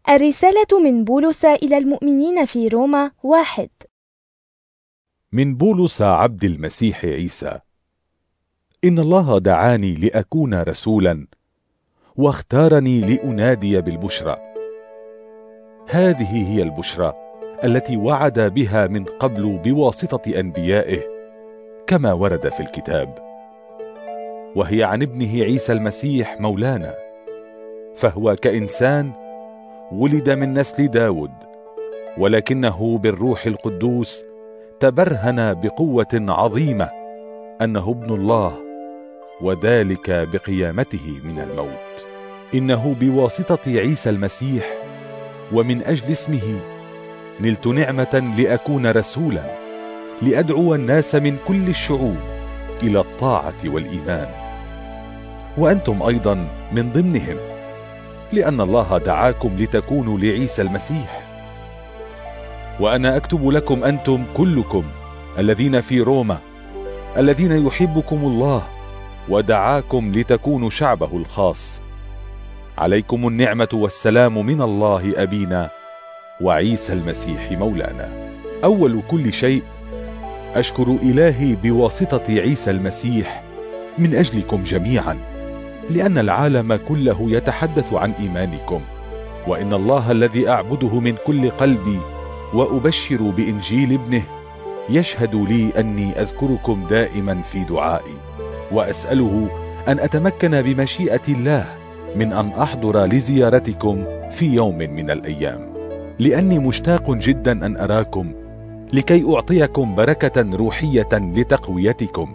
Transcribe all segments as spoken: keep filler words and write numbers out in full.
الرسالة من بولس إلى المؤمنين في روما واحد. من بولس عبد المسيح عيسى. إن الله دعاني لأكون رسولا واختارني لأنادي بالبشرى. هذه هي البشرى التي وعد بها من قبل بواسطة أنبيائه كما ورد في الكتاب، وهي عن ابنه عيسى المسيح مولانا، فهو كإنسان ولد من نسل داود، ولكنه بالروح القدوس تبرهن بقوة عظيمة أنه ابن الله، وذلك بقيامته من الموت. إنه بواسطة عيسى المسيح ومن أجل اسمه نلت نعمة لأكون رسولا لأدعو الناس من كل الشعوب إلى الطاعة والإيمان، وأنتم أيضا من ضمنهم، لأن الله دعاكم لتكونوا لعيسى المسيح. وأنا أكتب لكم أنتم كلكم الذين في روما، الذين يحبكم الله ودعاكم لتكونوا شعبه الخاص، عليكم النعمة والسلام من الله أبينا وعيسى المسيح مولانا. أول كل شيء أشكر إلهي بواسطة عيسى المسيح من أجلكم جميعا، لأن العالم كله يتحدث عن إيمانكم، وإن الله الذي أعبده من كل قلبي وأبشر بإنجيل ابنه يشهد لي أني أذكركم دائما في دعائي، وأسأله أن أتمكن بمشيئة الله من أن أحضر لزيارتكم في يوم من الأيام، لأني مشتاق جدا أن أراكم لكي أعطيكم بركة روحية لتقويتكم،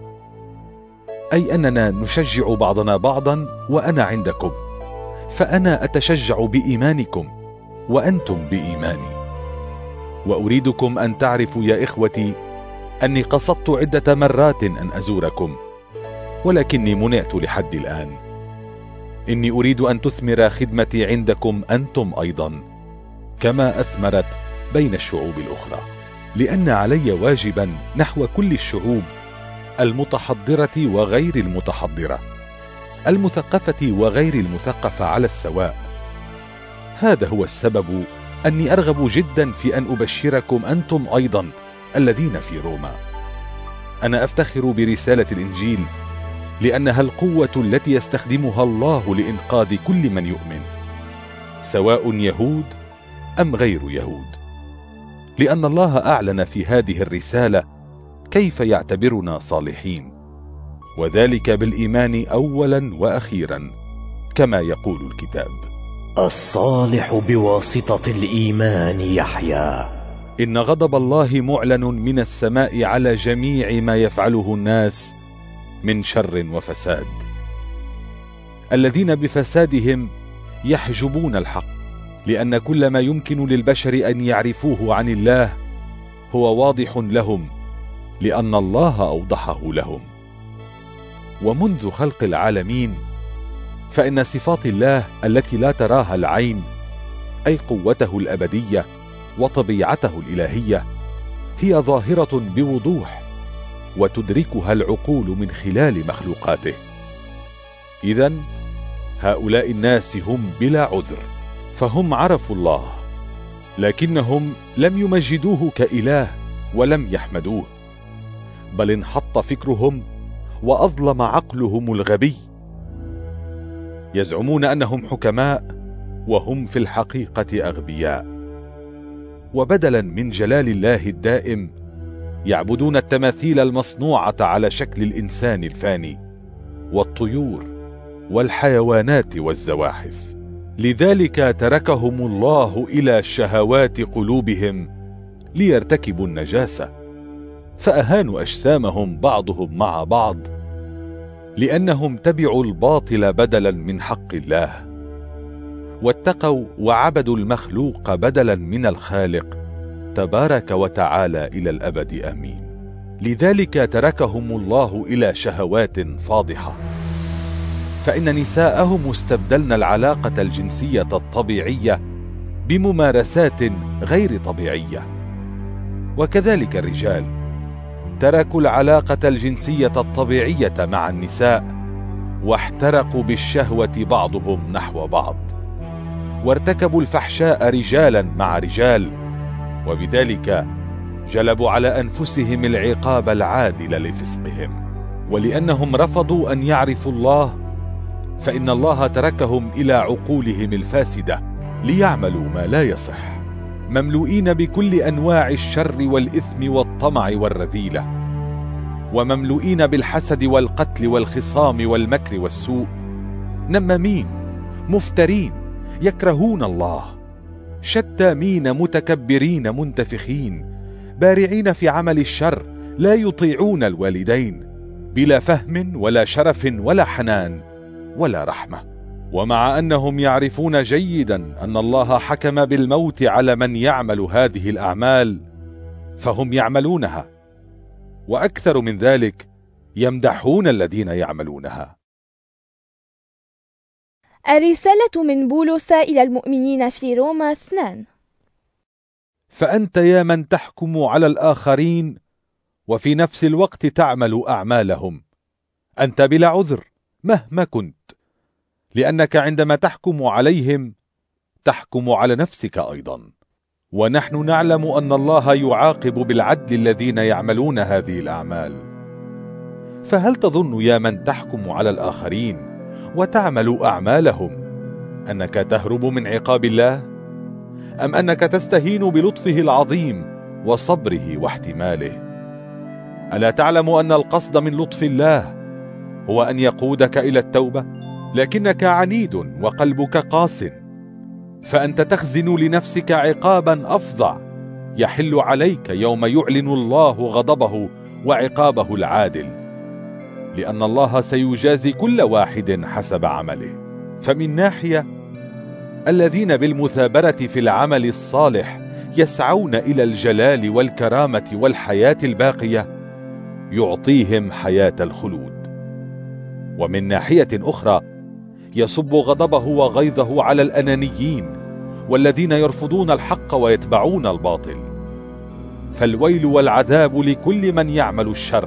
أي أننا نشجع بعضنا بعضا وأنا عندكم، فأنا أتشجع بإيمانكم وأنتم بإيماني. وأريدكم أن تعرفوا يا إخوتي أني قصدت عدة مرات أن أزوركم، ولكني منعت لحد الآن. إني أريد أن تثمر خدمتي عندكم أنتم أيضا كما أثمرت بين الشعوب الأخرى، لأن علي واجبا نحو كل الشعوب المتحضرة وغير المتحضرة، المثقفة وغير المثقفة على السواء. هذا هو السبب أني أرغب جدا في أن أبشركم أنتم أيضا الذين في روما. أنا أفتخر برسالة الإنجيل، لأنها القوة التي يستخدمها الله لإنقاذ كل من يؤمن، سواء يهود أم غير يهود، لأن الله أعلن في هذه الرسالة كيف يعتبرنا صالحين، وذلك بالإيمان أولا وأخيرا كما يقول الكتاب: الصالح بواسطة الإيمان يحيا. إن غضب الله معلن من السماء على جميع ما يفعله الناس من شر وفساد، الذين بفسادهم يحجبون الحق، لأن كل ما يمكن للبشر أن يعرفوه عن الله هو واضح لهم، لأن الله أوضحه لهم. ومنذ خلق العالمين فإن صفات الله التي لا تراها العين، أي قوته الأبدية وطبيعته الإلهية، هي ظاهرة بوضوح وتدركها العقول من خلال مخلوقاته. إذن هؤلاء الناس هم بلا عذر، فهم عرفوا الله لكنهم لم يمجدوه كإله ولم يحمدوه، بل انحط فكرهم وأظلم عقلهم الغبي. يزعمون أنهم حكماء وهم في الحقيقة أغبياء، وبدلا من جلال الله الدائم يعبدون التماثيل المصنوعة على شكل الإنسان الفاني والطيور والحيوانات والزواحف. لذلك تركهم الله إلى شهوات قلوبهم ليرتكبوا النجاسة، فأهانوا أجسامهم بعضهم مع بعض، لأنهم تبعوا الباطل بدلا من حق الله، واتقوا وعبدوا المخلوق بدلا من الخالق تبارك وتعالى إلى الأبد آمين. لذلك تركهم الله إلى شهوات فاضحة، فإن نساءهم استبدلن العلاقة الجنسية الطبيعية بممارسات غير طبيعية، وكذلك الرجال تركوا العلاقة الجنسية الطبيعية مع النساء واحترقوا بالشهوة بعضهم نحو بعض، وارتكبوا الفحشاء رجالا مع رجال، وبذلك جلبوا على أنفسهم العقاب العادل لفسقهم. ولأنهم رفضوا أن يعرفوا الله، فإن الله تركهم إلى عقولهم الفاسدة ليعملوا ما لا يصح، مملوئين بكل أنواع الشر والإثم والطمع والرذيلة، ومملوئين بالحسد والقتل والخصام والمكر والسوء، نمامين مفترين يكرهون الله، شتامين متكبرين منتفخين، بارعين في عمل الشر، لا يطيعون الوالدين، بلا فهم ولا شرف ولا حنان ولا رحمة. ومع أنهم يعرفون جيدا أن الله حكم بالموت على من يعمل هذه الأعمال، فهم يعملونها، وأكثر من ذلك يمدحون الذين يعملونها. الرسالة من بولس إلى المؤمنين في روما اثنان. فأنت يا من تحكم على الآخرين وفي نفس الوقت تعمل أعمالهم، أنت بلا عذر مهما كنت، لأنك عندما تحكم عليهم تحكم على نفسك أيضا. ونحن نعلم أن الله يعاقب بالعدل الذين يعملون هذه الأعمال. فهل تظن يا من تحكم على الآخرين وتعمل أعمالهم أنك تهرب من عقاب الله؟ أم أنك تستهين بلطفه العظيم وصبره واحتماله؟ ألا تعلم أن القصد من لطف الله هو أن يقودك إلى التوبة؟ لكنك عنيد وقلبك قاس، فأنت تخزن لنفسك عقابا أفظع يحل عليك يوم يعلن الله غضبه وعقابه العادل، لأن الله سيجازي كل واحد حسب عمله. فمن ناحية، الذين بالمثابرة في العمل الصالح يسعون إلى الجلال والكرامة والحياة الباقية يعطيهم حياة الخلود. ومن ناحية أخرى يصب غضبه وغيظه على الأنانيين والذين يرفضون الحق ويتبعون الباطل. فالويل والعذاب لكل من يعمل الشر،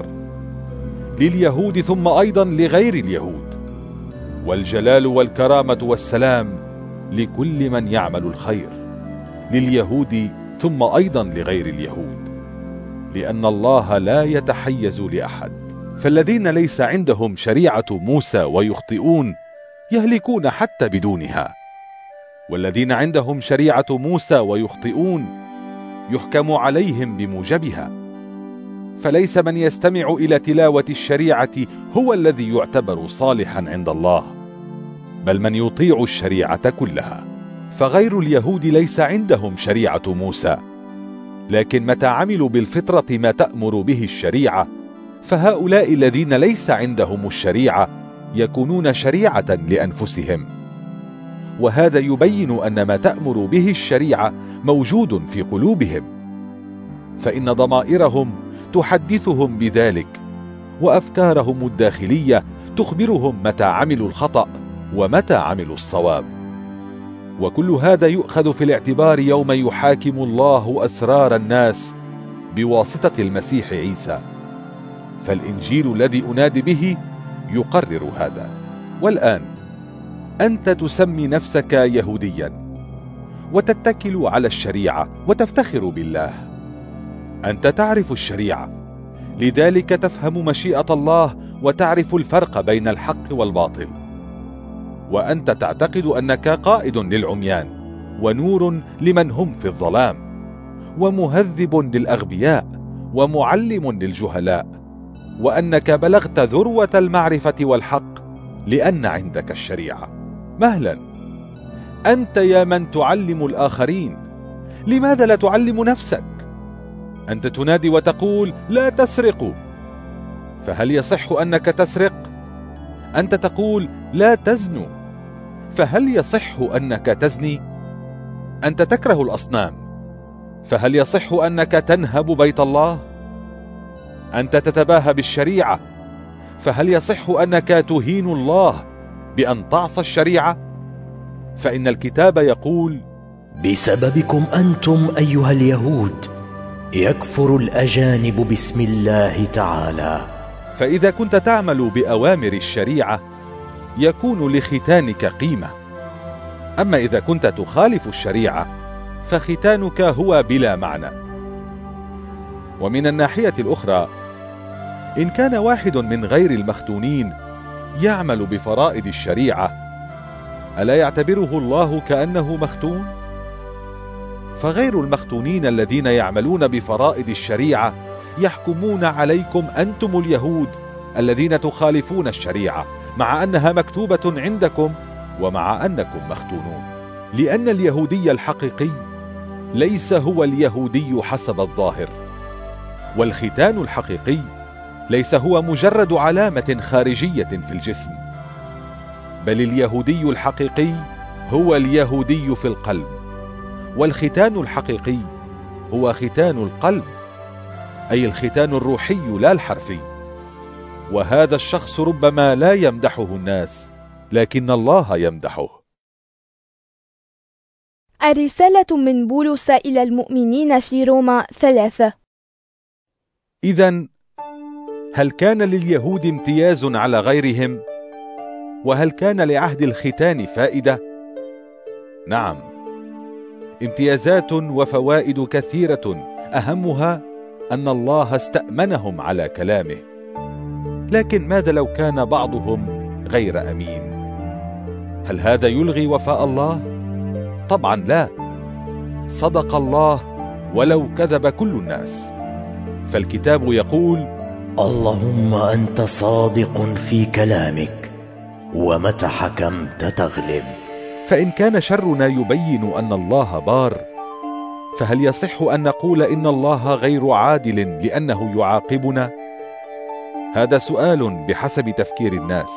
لليهود ثم أيضا لغير اليهود، والجلال والكرامة والسلام لكل من يعمل الخير، لليهود ثم أيضا لغير اليهود، لأن الله لا يتحيز لأحد. فالذين ليس عندهم شريعة موسى ويخطئون يهلكون حتى بدونها، والذين عندهم شريعة موسى ويخطئون يحكم عليهم بموجبها. فليس من يستمع إلى تلاوة الشريعة هو الذي يعتبر صالحا عند الله، بل من يطيع الشريعة كلها. فغير اليهود ليس عندهم شريعة موسى، لكن متى عملوا بالفطرة ما تأمر به الشريعة، فهؤلاء الذين ليس عندهم الشريعة يكونون شريعة لأنفسهم. وهذا يبين أن ما تأمر به الشريعة موجود في قلوبهم، فإن ضمائرهم تحدثهم بذلك، وأفكارهم الداخلية تخبرهم متى عملوا الخطأ ومتى عملوا الصواب. وكل هذا يؤخذ في الاعتبار يوم يحاكم الله أسرار الناس بواسطة المسيح عيسى. فالإنجيل الذي أنادي به يقرر هذا. والآن أنت تسمي نفسك يهوديا وتتكل على الشريعة وتفتخر بالله. أنت تعرف الشريعة، لذلك تفهم مشيئة الله وتعرف الفرق بين الحق والباطل. وأنت تعتقد أنك قائد للعميان ونور لمن هم في الظلام، ومهذب للأغبياء ومعلم للجهلاء، وأنك بلغت ذروة المعرفة والحق لأن عندك الشريعة. مهلا، أنت يا من تعلم الآخرين، لماذا لا تعلم نفسك؟ أنت تنادي وتقول لا تسرقوا، فهل يصح أنك تسرق؟ أنت تقول لا تزنوا، فهل يصح أنك تزني؟ أنت تكره الأصنام، فهل يصح أنك تنهب بيت الله؟ أنت تتباهى بالشريعة، فهل يصح أنك تهين الله بأن تعصى الشريعة؟ فإن الكتاب يقول بسببكم أنتم أيها اليهود يكفر الأجانب باسم الله تعالى. فإذا كنت تعمل بأوامر الشريعة يكون لختانك قيمة، أما إذا كنت تخالف الشريعة فختانك هو بلا معنى. ومن الناحية الأخرى، إن كان واحد من غير المختونين يعمل بفرائض الشريعة، ألا يعتبره الله كأنه مختون؟ فغير المختونين الذين يعملون بفرائض الشريعة يحكمون عليكم أنتم اليهود الذين تخالفون الشريعة، مع أنها مكتوبة عندكم ومع أنكم مختونون. لأن اليهودي الحقيقي ليس هو اليهودي حسب الظاهر، والختان الحقيقي ليس هو مجرد علامة خارجية في الجسم، بل اليهودي الحقيقي هو اليهودي في القلب، والختان الحقيقي هو ختان القلب، أي الختان الروحي لا الحرفي. وهذا الشخص ربما لا يمدحه الناس، لكن الله يمدحه. الرسالة من بولس إلى المؤمنين في روما ثلاثة. إذن هل كان لليهود امتياز على غيرهم؟ وهل كان لعهد الختان فائدة؟ نعم، امتيازات وفوائد كثيرة، أهمها أن الله استأمنهم على كلامه. لكن ماذا لو كان بعضهم غير أمين؟ هل هذا يلغي وفاء الله؟ طبعا لا. صدق الله ولو كذب كل الناس، فالكتاب يقول: اللهم أنت صادق في كلامك ومتى حكمت تغلب. فإن كان شرنا يبين أن الله بار، فهل يصح أن نقول إن الله غير عادل لأنه يعاقبنا؟ هذا سؤال بحسب تفكير الناس،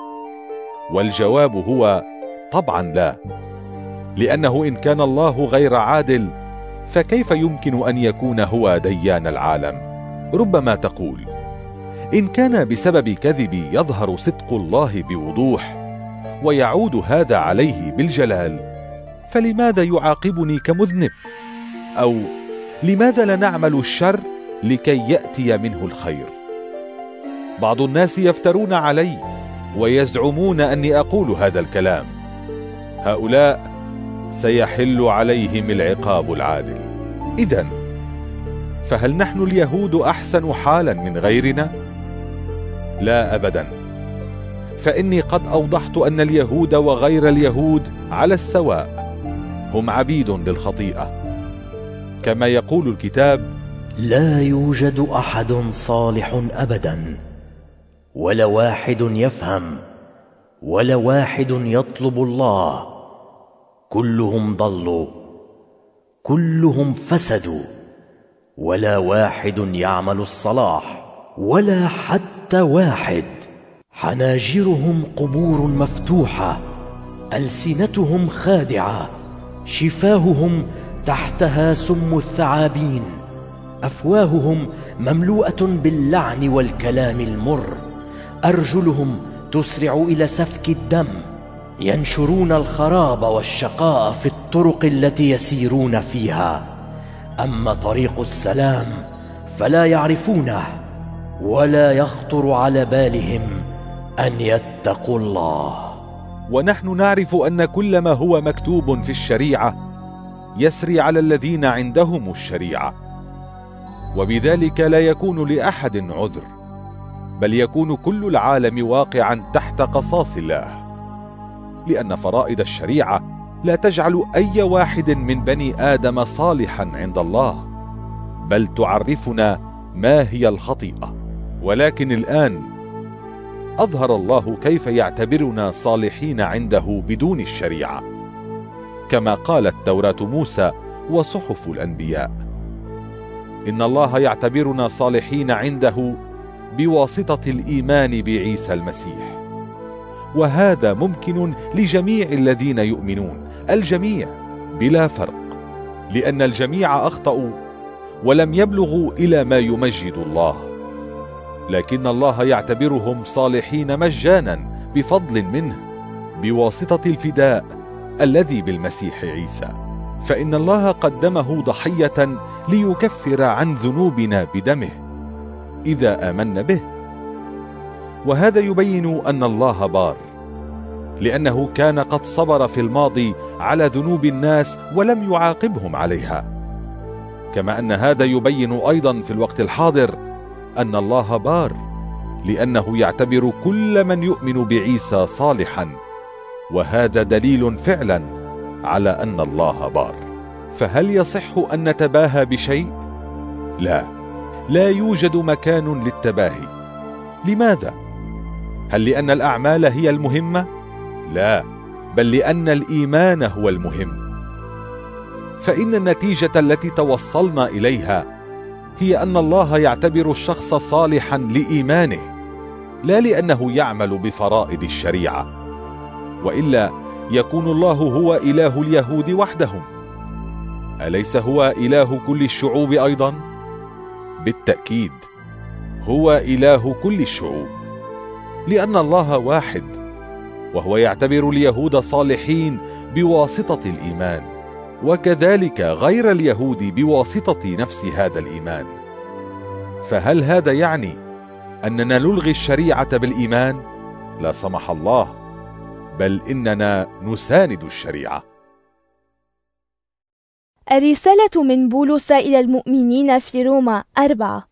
والجواب هو طبعا لا. لأنه إن كان الله غير عادل فكيف يمكن أن يكون هو ديان العالم؟ ربما تقول: إن كان بسبب كذبي يظهر صدق الله بوضوح ويعود هذا عليه بالجلال، فلماذا يعاقبني كمذنب؟ أو لماذا لا نعمل الشر لكي يأتي منه الخير؟ بعض الناس يفترون علي ويزعمون أني أقول هذا الكلام. هؤلاء سيحل عليهم العقاب العادل. إذن فهل نحن اليهود أحسن حالا من غيرنا؟ لا أبدا، فإني قد أوضحت أن اليهود وغير اليهود على السواء، هم عبيد للخطيئة، كما يقول الكتاب: لا يوجد أحد صالح أبدا، ولا واحد يفهم، ولا واحد يطلب الله، كلهم ضلوا، كلهم فسدوا، ولا واحد يعمل الصلاح، ولا حتى واحد. حناجرهم قبور مفتوحة، ألسنتهم خادعة، شفاههم تحتها سم الثعابين، أفواههم مملوءة باللعن والكلام المر، أرجلهم تسرع إلى سفك الدم، ينشرون الخراب والشقاء في الطرق التي يسيرون فيها. أما طريق السلام فلا يعرفونه، ولا يخطر على بالهم أن يتقوا الله. ونحن نعرف أن كل ما هو مكتوب في الشريعة يسري على الذين عندهم الشريعة، وبذلك لا يكون لأحد عذر، بل يكون كل العالم واقعا تحت قصاص الله، لأن فرائض الشريعة لا تجعل أي واحد من بني آدم صالحا عند الله، بل تعرفنا ما هي الخطيئة. ولكن الآن أظهر الله كيف يعتبرنا صالحين عنده بدون الشريعة، كما قالت توراة موسى وصحف الأنبياء: إن الله يعتبرنا صالحين عنده بواسطة الإيمان بعيسى المسيح. وهذا ممكن لجميع الذين يؤمنون، الجميع بلا فرق، لأن الجميع أخطأوا ولم يبلغوا إلى ما يمجد الله، لكن الله يعتبرهم صالحين مجانا بفضل منه بواسطة الفداء الذي بالمسيح عيسى، فإن الله قدمه ضحية ليكفر عن ذنوبنا بدمه إذا آمنا به. وهذا يبين أن الله بار، لأنه كان قد صبر في الماضي على ذنوب الناس ولم يعاقبهم عليها. كما أن هذا يبين أيضا في الوقت الحاضر أن الله بار، لأنه يعتبر كل من يؤمن بعيسى صالحا، وهذا دليل فعلا على أن الله بار. فهل يصح أن نتباهى بشيء؟ لا، لا يوجد مكان للتباهي. لماذا؟ هل لأن الأعمال هي المهمة؟ لا، بل لأن الإيمان هو المهم. فإن النتيجة التي توصلنا إليها هي أن الله يعتبر الشخص صالحا لإيمانه، لا لأنه يعمل بفرائض الشريعة، وإلا يكون الله هو إله اليهود وحدهم. أليس هو إله كل الشعوب أيضا؟ بالتأكيد هو إله كل الشعوب، لأن الله واحد، وهو يعتبر اليهود صالحين بواسطة الإيمان، وكذلك غير اليهود بواسطة نفس هذا الإيمان. فهل هذا يعني أننا نلغي الشريعة بالإيمان؟ لا سمح الله، بل إننا نساند الشريعة. الرسالة من بولس إلى المؤمنين في روما أربعة.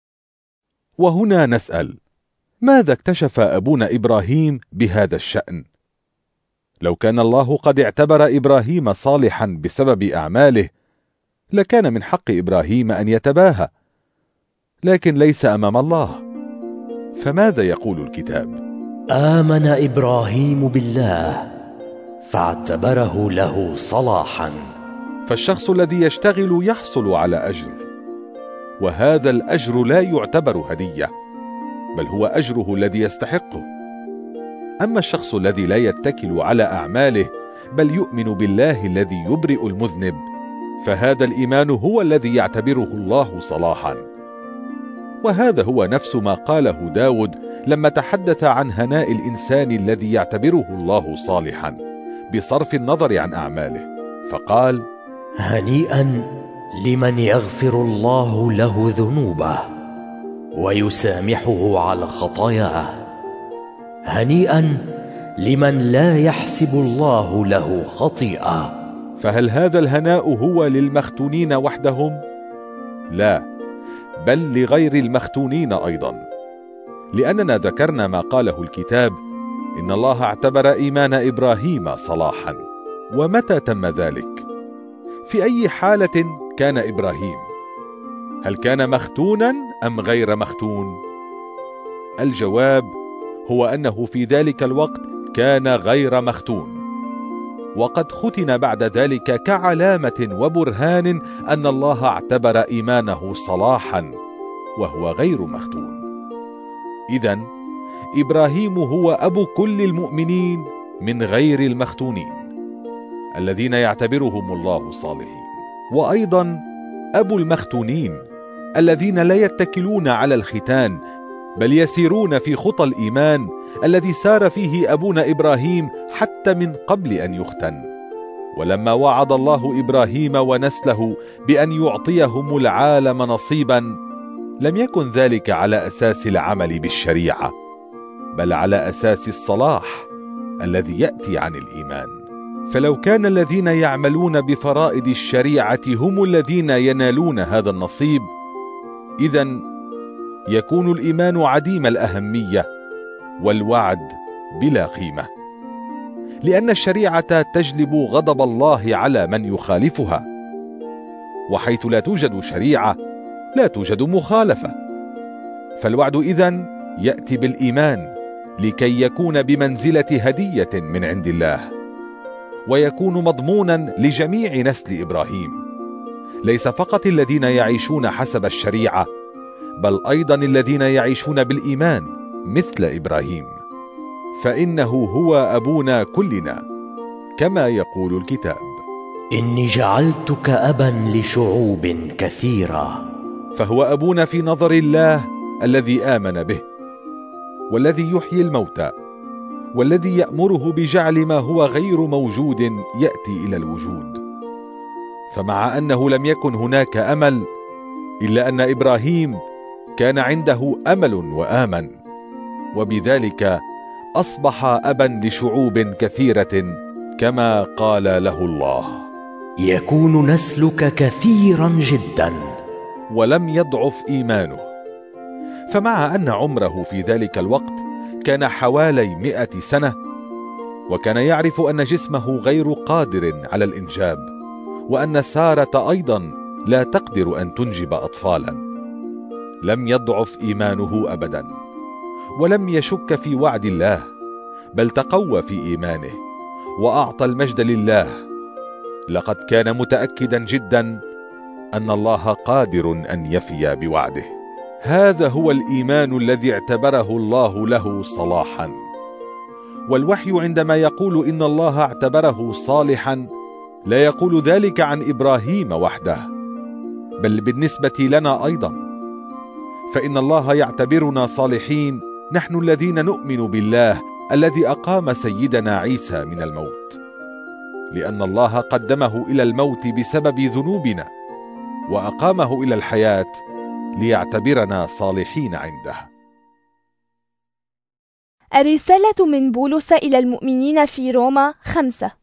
وهنا نسأل: ماذا اكتشف أبونا إبراهيم بهذا الشأن؟ لو كان الله قد اعتبر إبراهيم صالحا بسبب أعماله، لكان من حق إبراهيم أن يتباهى، لكن ليس أمام الله. فماذا يقول الكتاب؟ آمن إبراهيم بالله فاعتبره له صلاحا. فالشخص الذي يشتغل يحصل على أجر، وهذا الأجر لا يعتبر هدية، بل هو أجره الذي يستحقه. أما الشخص الذي لا يتكل على أعماله بل يؤمن بالله الذي يبرئ المذنب، فهذا الإيمان هو الذي يعتبره الله صلاحا. وهذا هو نفس ما قاله داود لما تحدث عن هناء الإنسان الذي يعتبره الله صالحا بصرف النظر عن أعماله، فقال: هنيئا لمن يغفر الله له ذنوبه ويسامحه على خطاياه، هنيئا لمن لا يحسب الله له خطيئة. فهل هذا الهناء هو للمختونين وحدهم؟ لا، بل لغير المختونين أيضا، لأننا ذكرنا ما قاله الكتاب: إن الله اعتبر إيمان إبراهيم صلاحا. ومتى تم ذلك؟ في أي حالة كان إبراهيم؟ هل كان مختونا أم غير مختون؟ الجواب هو أنه في ذلك الوقت كان غير مختون، وقد ختن بعد ذلك كعلامة وبرهان أن الله اعتبر إيمانه صلاحا وهو غير مختون. إذن إبراهيم هو أبو كل المؤمنين من غير المختونين الذين يعتبرهم الله صالحين، وأيضا أبو المختونين الذين لا يتكلون على الختان بل يسيرون في خطى الإيمان الذي سار فيه أبونا إبراهيم حتى من قبل أن يختن. ولما وعد الله إبراهيم ونسله بأن يعطيهم العالم نصيبا، لم يكن ذلك على أساس العمل بالشريعة، بل على أساس الصلاح الذي يأتي عن الإيمان. فلو كان الذين يعملون بفرائض الشريعة هم الذين ينالون هذا النصيب، إذن يكون الإيمان عديم الأهمية والوعد بلا قيمة، لأن الشريعة تجلب غضب الله على من يخالفها، وحيث لا توجد شريعة لا توجد مخالفة. فالوعد إذن يأتي بالإيمان لكي يكون بمنزلة هدية من عند الله، ويكون مضمونا لجميع نسل إبراهيم، ليس فقط الذين يعيشون حسب الشريعة، بل أيضا الذين يعيشون بالإيمان مثل إبراهيم، فإنه هو أبونا كلنا كما يقول الكتاب: إني جعلتك أبا لشعوب كثيرة. فهو أبونا في نظر الله الذي آمن به، والذي يحيي الموتى، والذي يأمره بجعل ما هو غير موجود يأتي إلى الوجود. فمع أنه لم يكن هناك أمل، إلا أن إبراهيم كان عنده أمل وآمن، وبذلك أصبح أبا لشعوب كثيرة كما قال له الله: يكون نسلك كثيرا جدا. ولم يضعف إيمانه، فمع أن عمره في ذلك الوقت كان حوالي مئة سنة، وكان يعرف أن جسمه غير قادر على الإنجاب، وأن سارة أيضا لا تقدر أن تنجب أطفالا، لم يضعف إيمانه أبدا، ولم يشك في وعد الله، بل تقوى في إيمانه وأعطى المجد لله. لقد كان متأكدا جدا أن الله قادر أن يفي بوعده. هذا هو الإيمان الذي اعتبره الله له صلاحا. والوحي عندما يقول إن الله اعتبره صالحا لا يقول ذلك عن إبراهيم وحده، بل بالنسبة لنا أيضا، فإن الله يعتبرنا صالحين نحن الذين نؤمن بالله الذي أقام سيدنا عيسى من الموت، لأن الله قدمه إلى الموت بسبب ذنوبنا وأقامه إلى الحياة ليعتبرنا صالحين عنده. الرسالة من بولس إلى المؤمنين في روما خمسة.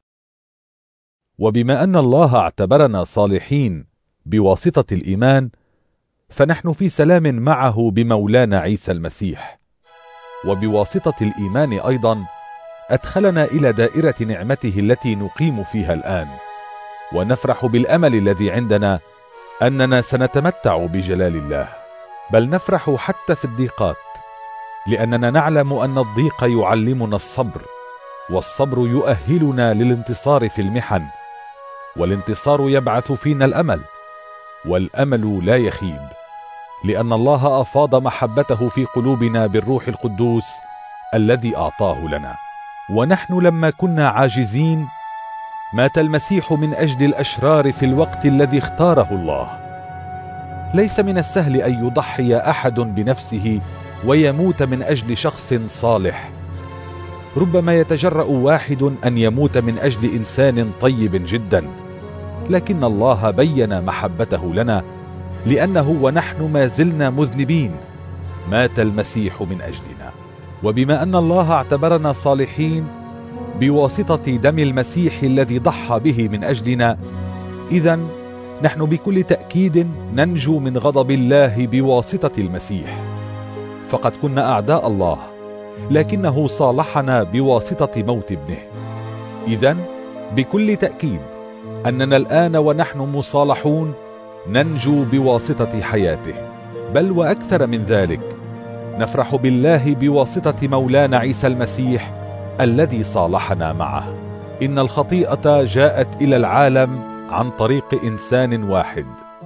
وبما أن الله اعتبرنا صالحين بواسطة الإيمان، فنحن في سلام معه بمولانا عيسى المسيح، وبواسطة الإيمان أيضا أدخلنا إلى دائرة نعمته التي نقيم فيها الآن، ونفرح بالأمل الذي عندنا أننا سنتمتع بجلال الله، بل نفرح حتى في الضيقات، لأننا نعلم أن الضيق يعلمنا الصبر، والصبر يؤهلنا للانتصار في المحن، والانتصار يبعث فينا الأمل، والأمل لا يخيب، لأن الله أفاض محبته في قلوبنا بالروح القدوس الذي أعطاه لنا. ونحن لما كنا عاجزين مات المسيح من أجل الأشرار في الوقت الذي اختاره الله. ليس من السهل أن يضحي أحد بنفسه ويموت من أجل شخص صالح. ربما يتجرأ واحد أن يموت من أجل إنسان طيب جدا، لكن الله بين محبته لنا، لأنه ونحن ما زلنا مذنبين مات المسيح من أجلنا. وبما أن الله اعتبرنا صالحين بواسطة دم المسيح الذي ضحى به من أجلنا، إذن نحن بكل تأكيد ننجو من غضب الله بواسطة المسيح. فقد كنا أعداء الله، لكنه صالحنا بواسطة موت ابنه. إذن بكل تأكيد أننا الآن ونحن مصالحون ننجو بواسطة حياته، بل وأكثر من ذلك نفرح بالله بواسطة مولانا عيسى المسيح الذي صالحنا معه. إن الخطيئة جاءت إلى العالم عن طريق إنسان واحد،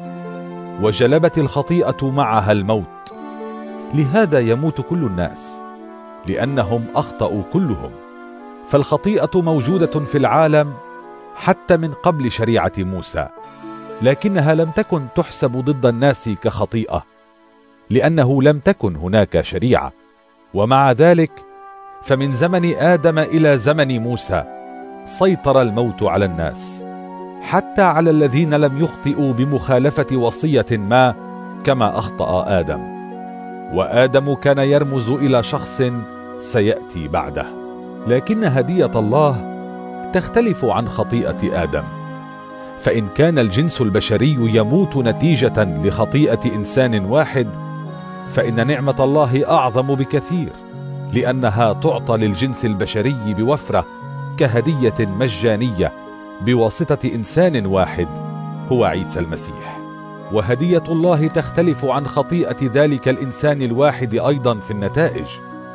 وجلبت الخطيئة معها الموت، لهذا يموت كل الناس لأنهم أخطأوا كلهم. فالخطيئة موجودة في العالم حتى من قبل شريعة موسى، لكنها لم تكن تحسب ضد الناس كخطيئة، لأنه لم تكن هناك شريعة. ومع ذلك فمن زمن آدم إلى زمن موسى سيطر الموت على الناس، حتى على الذين لم يخطئوا بمخالفة وصية ما كما أخطأ آدم. وآدم كان يرمز إلى شخص سيأتي بعده، لكن هدية الله تختلف عن خطيئة آدم. فإن كان الجنس البشري يموت نتيجة لخطيئة إنسان واحد، فإن نعمة الله أعظم بكثير، لأنها تعطى للجنس البشري بوفرة كهدية مجانية بواسطة إنسان واحد هو عيسى المسيح. وهدية الله تختلف عن خطيئة ذلك الإنسان الواحد أيضا في النتائج،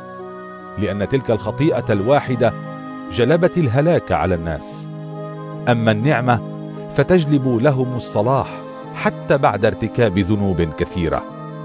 لأن تلك الخطيئة الواحدة جلبت الهلاك على الناس، أما النعمة فتجلب لهم الصلاح حتى بعد ارتكاب ذنوب كثيرة.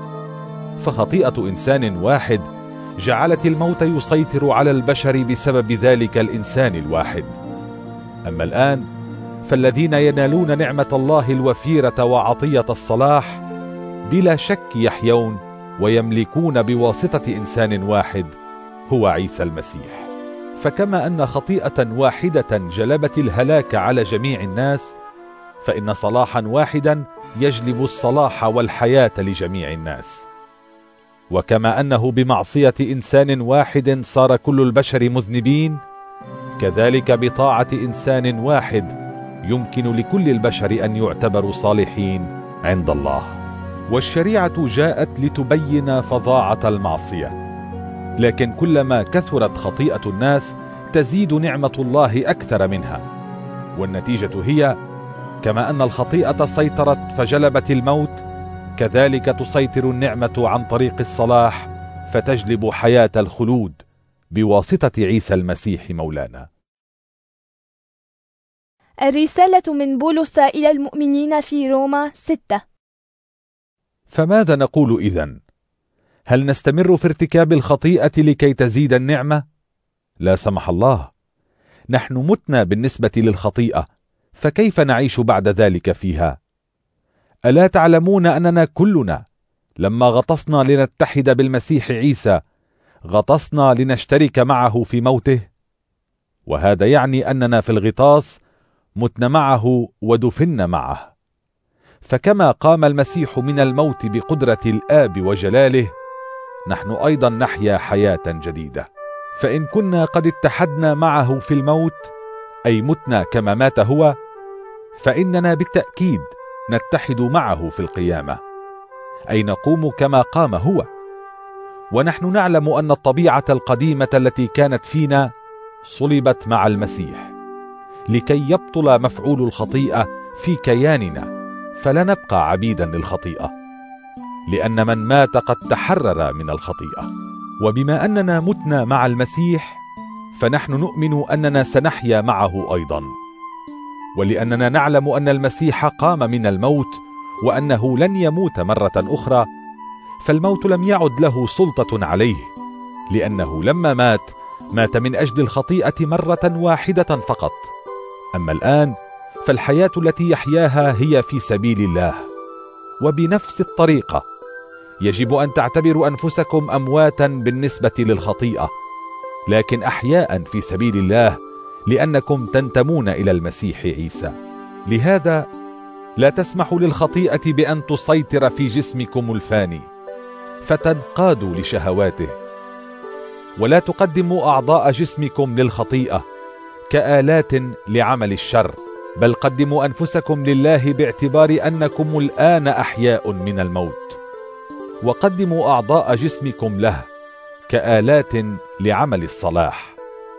فخطيئة إنسان واحد جعلت الموت يسيطر على البشر بسبب ذلك الإنسان الواحد. أما الآن فالذين ينالون نعمة الله الوفيرة وعطية الصلاح بلا شك يحيون ويملكون بواسطة إنسان واحد هو عيسى المسيح. فكما أن خطيئة واحدة جلبت الهلاك على جميع الناس، فإن صلاحا واحدا يجلب الصلاح والحياة لجميع الناس. وكما أنه بمعصية إنسان واحد صار كل البشر مذنبين، كذلك بطاعة إنسان واحد يمكن لكل البشر أن يعتبروا صالحين عند الله. والشريعة جاءت لتبين فظاعة المعصية، لكن كلما كثرت خطيئة الناس تزيد نعمة الله أكثر منها، والنتيجة هي كما أن الخطيئة سيطرت فجلبت الموت، كذلك تسيطر النعمة عن طريق الصلاح فتجلب حياة الخلود بواسطة عيسى المسيح مولانا. الرسالة من بولس إلى المؤمنين في روما ستة. فماذا نقول إذن؟ هل نستمر في ارتكاب الخطيئة لكي تزيد النعمة؟ لا سمح الله، نحن متنا بالنسبة للخطيئة، فكيف نعيش بعد ذلك فيها؟ ألا تعلمون أننا كلنا لما غطسنا لنتحد بالمسيح عيسى غطسنا لنشترك معه في موته؟ وهذا يعني أننا في الغطاس متنا معه ودفنا معه. فكما قام المسيح من الموت بقدرة الآب وجلاله، نحن أيضا نحيا حياة جديدة. فإن كنا قد اتحدنا معه في الموت، أي متنا كما مات هو، فإننا بالتأكيد نتحد معه في القيامة، أي نقوم كما قام هو. ونحن نعلم أن الطبيعة القديمة التي كانت فينا صلبت مع المسيح لكي يبطل مفعول الخطيئة في كياننا، فلا نبقى عبيدا للخطيئة، لأن من مات قد تحرر من الخطيئة. وبما أننا متنا مع المسيح فنحن نؤمن أننا سنحيا معه أيضا، ولأننا نعلم أن المسيح قام من الموت وأنه لن يموت مرة أخرى، فالموت لم يعد له سلطة عليه، لأنه لما مات مات من أجل الخطيئة مرة واحدة فقط. أما الآن فالحياة التي يحياها هي في سبيل الله. وبنفس الطريقة يجب أن تعتبروا أنفسكم أمواتا بالنسبة للخطيئة، لكن أحياء في سبيل الله، لأنكم تنتمون إلى المسيح عيسى. لهذا لا تسمحوا للخطيئة بأن تسيطر في جسمكم الفاني فتنقادوا لشهواته، ولا تقدموا أعضاء جسمكم للخطيئة كآلات لعمل الشر، بل قدموا أنفسكم لله باعتبار أنكم الآن أحياء من الموت، وقدموا أعضاء جسمكم له كآلات لعمل الصلاح،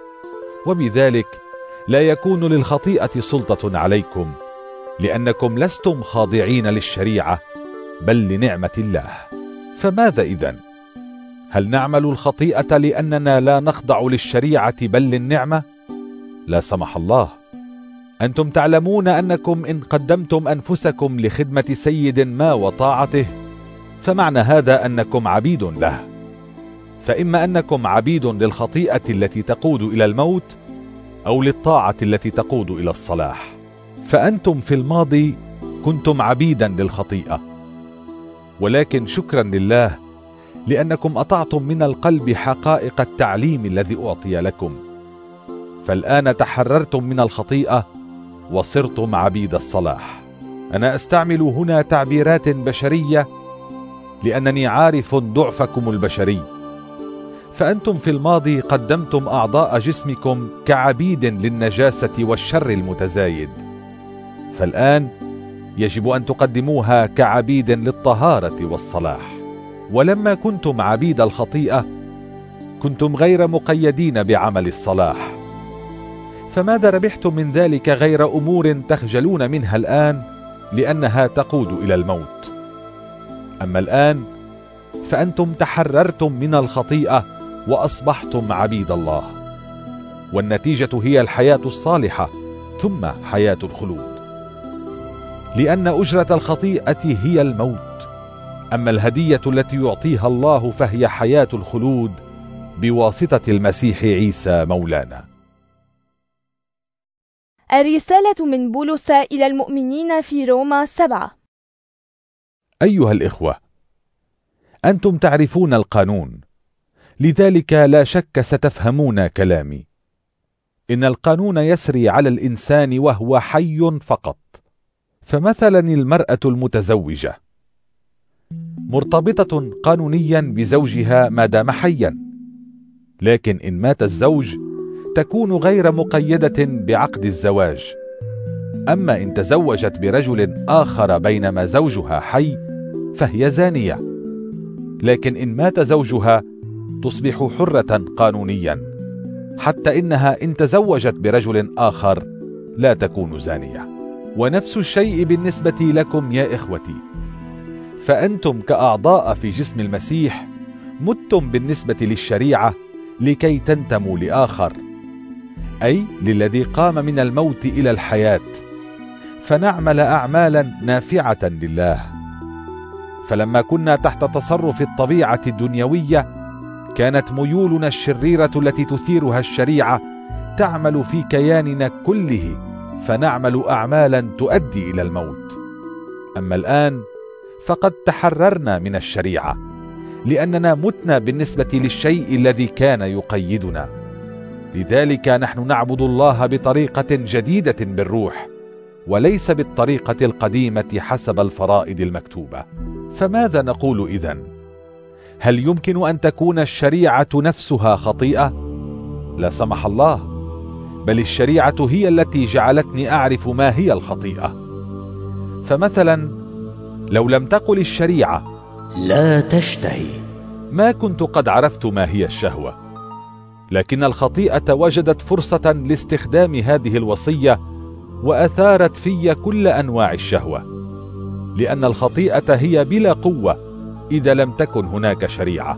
وبذلك لا يكون للخطيئة سلطة عليكم، لأنكم لستم خاضعين للشريعة بل لنعمة الله. فماذا إذن؟ هل نعمل الخطيئة لأننا لا نخضع للشريعة بل للنعمة؟ لا سمح الله. أنتم تعلمون أنكم إن قدمتم أنفسكم لخدمة سيد ما وطاعته فمعنى هذا أنكم عبيد له، فإما أنكم عبيد للخطيئة التي تقود إلى الموت أو للطاعة التي تقود إلى الصلاح. فأنتم في الماضي كنتم عبيدا للخطيئة، ولكن شكرا لله لأنكم أطعتم من القلب حقائق التعليم الذي أعطي لكم، فالآن تحررتم من الخطيئة وصرتم عبيد الصلاح. أنا أستعمل هنا تعبيرات بشرية لأنني عارف ضعفكم البشري. فأنتم في الماضي قدمتم أعضاء جسمكم كعبيد للنجاسة والشر المتزايد، فالآن يجب أن تقدموها كعبيد للطهارة والصلاح. ولما كنتم عبيد الخطيئة كنتم غير مقيدين بعمل الصلاح، فماذا ربحتم من ذلك غير أمور تخجلون منها الآن لأنها تقود إلى الموت؟ أما الآن فأنتم تحررتم من الخطيئة وأصبحتم عبيد الله، والنتيجة هي الحياة الصالحة ثم حياة الخلود، لأن أجرة الخطيئة هي الموت، أما الهدية التي يعطيها الله فهي حياة الخلود بواسطة المسيح عيسى مولانا. الرسالة من بولس إلى المؤمنين في روما سبعة. أيها الإخوة، أنتم تعرفون القانون، لذلك لا شك ستفهمون كلامي. إن القانون يسري على الإنسان وهو حي فقط. فمثلا المرأة المتزوجة مرتبطة قانونيا بزوجها ما دام حيا، لكن إن مات الزوج تكون غير مقيدة بعقد الزواج. أما إن تزوجت برجل آخر بينما زوجها حي فهي زانية، لكن إن مات زوجها تصبح حرة قانونيا، حتى إنها إن تزوجت برجل آخر لا تكون زانية. ونفس الشيء بالنسبة لكم يا إخوتي، فأنتم كأعضاء في جسم المسيح متم بالنسبة للشريعة لكي تنتموا لآخر، أي للذي قام من الموت إلى الحياة، فنعمل أعمالا نافعة لله. فلما كنا تحت تصرف الطبيعة الدنيوية كانت ميولنا الشريرة التي تثيرها الشريعة تعمل في كياننا كله، فنعمل أعمالا تؤدي إلى الموت. أما الآن فقد تحررنا من الشريعة، لأننا متنا بالنسبة للشيء الذي كان يقيدنا. لذلك نحن نعبد الله بطريقة جديدة بالروح، وليس بالطريقة القديمة حسب الفرائض المكتوبة. فماذا نقول إذن؟ هل يمكن أن تكون الشريعة نفسها خطيئة؟ لا سمح الله، بل الشريعة هي التي جعلتني أعرف ما هي الخطيئة. فمثلا لو لم تقل الشريعة لا تشتهي، ما كنت قد عرفت ما هي الشهوة. لكن الخطيئة وجدت فرصة لاستخدام هذه الوصية وأثارت في كل أنواع الشهوة، لأن الخطيئة هي بلا قوة إذا لم تكن هناك شريعة.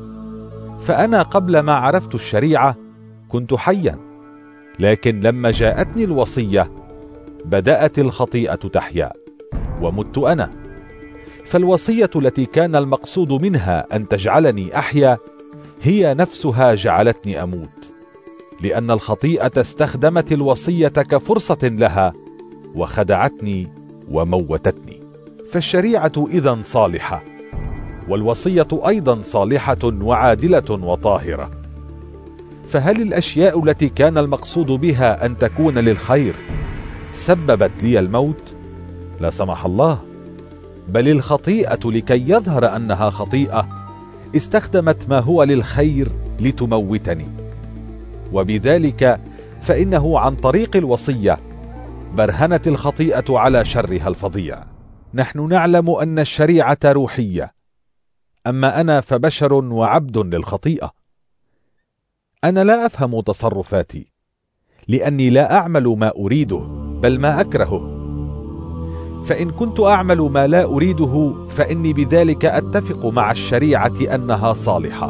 فأنا قبل ما عرفت الشريعة كنت حيا، لكن لما جاءتني الوصية بدأت الخطيئة تحيا ومت أنا. فالوصية التي كان المقصود منها أن تجعلني أحيا هي نفسها جعلتني أموت، لأن الخطيئة استخدمت الوصية كفرصة لها وخدعتني وموتتني. فالشريعة إذن صالحة، والوصية أيضا صالحة وعادلة وطاهرة. فهل الأشياء التي كان المقصود بها أن تكون للخير سببت لي الموت؟ لا سمح الله، بل الخطيئة لكي يظهر أنها خطيئة استخدمت ما هو للخير لتموتني. وبذلك فإنه عن طريق الوصية برهنت الخطيئة على شرها الفظيع. نحن نعلم أن الشريعة روحية، أما أنا فبشر وعبد للخطيئة. أنا لا أفهم تصرفاتي، لأني لا أعمل ما أريده بل ما أكرهه. فإن كنت أعمل ما لا أريده فإني بذلك أتفق مع الشريعة أنها صالحة،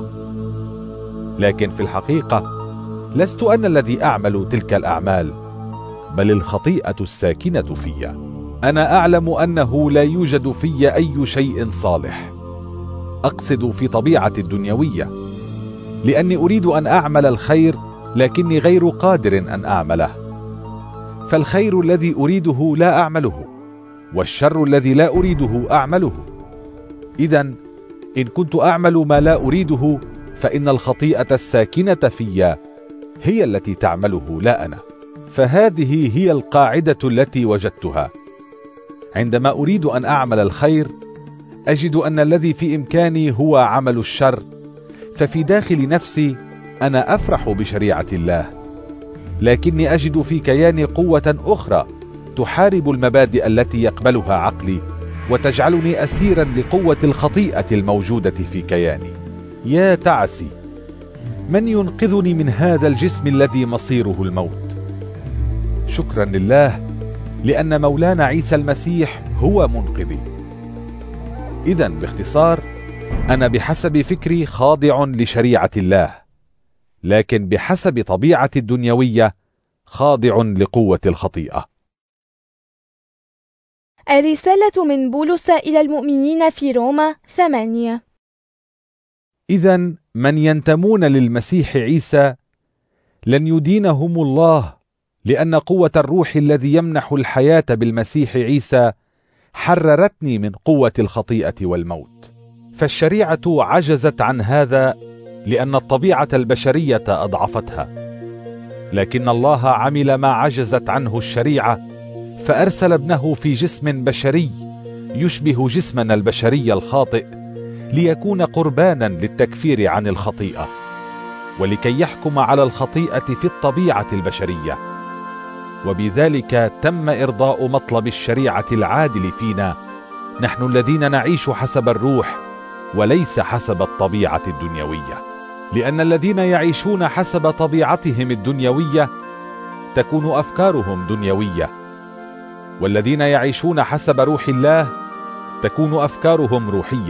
لكن في الحقيقة لست أنا الذي أعمل تلك الأعمال، بل الخطيئة الساكنة في. أنا أعلم أنه لا يوجد في أي شيء صالح، أقصد في طبيعتي الدنيوية، لأني أريد أن أعمل الخير لكني غير قادر أن أعمله. فالخير الذي أريده لا أعمله، والشر الذي لا أريده أعمله. إذن إن كنت أعمل ما لا أريده فإن الخطيئة الساكنة في هي التي تعمله لا أنا. فهذه هي القاعدة التي وجدتها: عندما أريد أن أعمل الخير أجد أن الذي في إمكاني هو عمل الشر، ففي داخل نفسي أنا أفرح بشريعة الله، لكني أجد في كياني قوة أخرى تحارب المبادئ التي يقبلها عقلي وتجعلني أسيرا لقوة الخطيئة الموجودة في كياني. يا تعسي، من ينقذني من هذا الجسم الذي مصيره الموت؟ شكرا لله، لأن مولانا عيسى المسيح هو منقذي. إذن باختصار، أنا بحسب فكري خاضع لشريعة الله، لكن بحسب طبيعتي الدنيوية خاضع لقوة الخطيئة. الرسالة من بولس إلى المؤمنين في روما ثمانية. إذن من ينتمون للمسيح عيسى لن يدينهم الله، لأن قوة الروح الذي يمنح الحياة بالمسيح عيسى حررتني من قوة الخطيئة والموت. فالشريعة عجزت عن هذا لأن الطبيعة البشرية أضعفتها، لكن الله عمل ما عجزت عنه الشريعة، فأرسل ابنه في جسم بشري يشبه جسمنا البشري الخاطئ ليكون قربانا للتكفير عن الخطيئة، ولكي يحكم على الخطيئة في الطبيعة البشرية، وبذلك تم إرضاء مطلب الشريعة العادل فينا نحن الذين نعيش حسب الروح وليس حسب الطبيعة الدنيوية. لأن الذين يعيشون حسب طبيعتهم الدنيوية تكون أفكارهم دنيوية، والذين يعيشون حسب روح الله تكون أفكارهم روحية.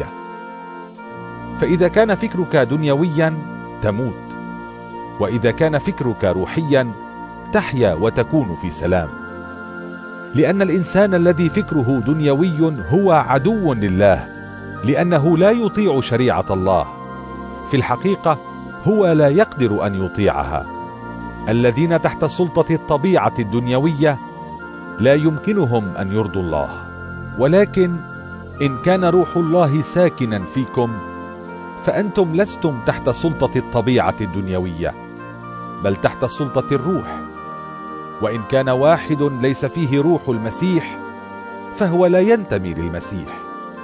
فإذا كان فكرك دنيويا تموت، وإذا كان فكرك روحيا تحيا وتكون في سلام. لأن الإنسان الذي فكره دنيوي هو عدو لله، لأنه لا يطيع شريعة الله. في الحقيقة هو لا يقدر أن يطيعها. الذين تحت سلطة الطبيعة الدنيوية لا يمكنهم أن يرضوا الله. ولكن إن كان روح الله ساكنا فيكم فأنتم لستم تحت سلطة الطبيعة الدنيوية، بل تحت سلطة الروح. وإن كان واحد ليس فيه روح المسيح فهو لا ينتمي للمسيح.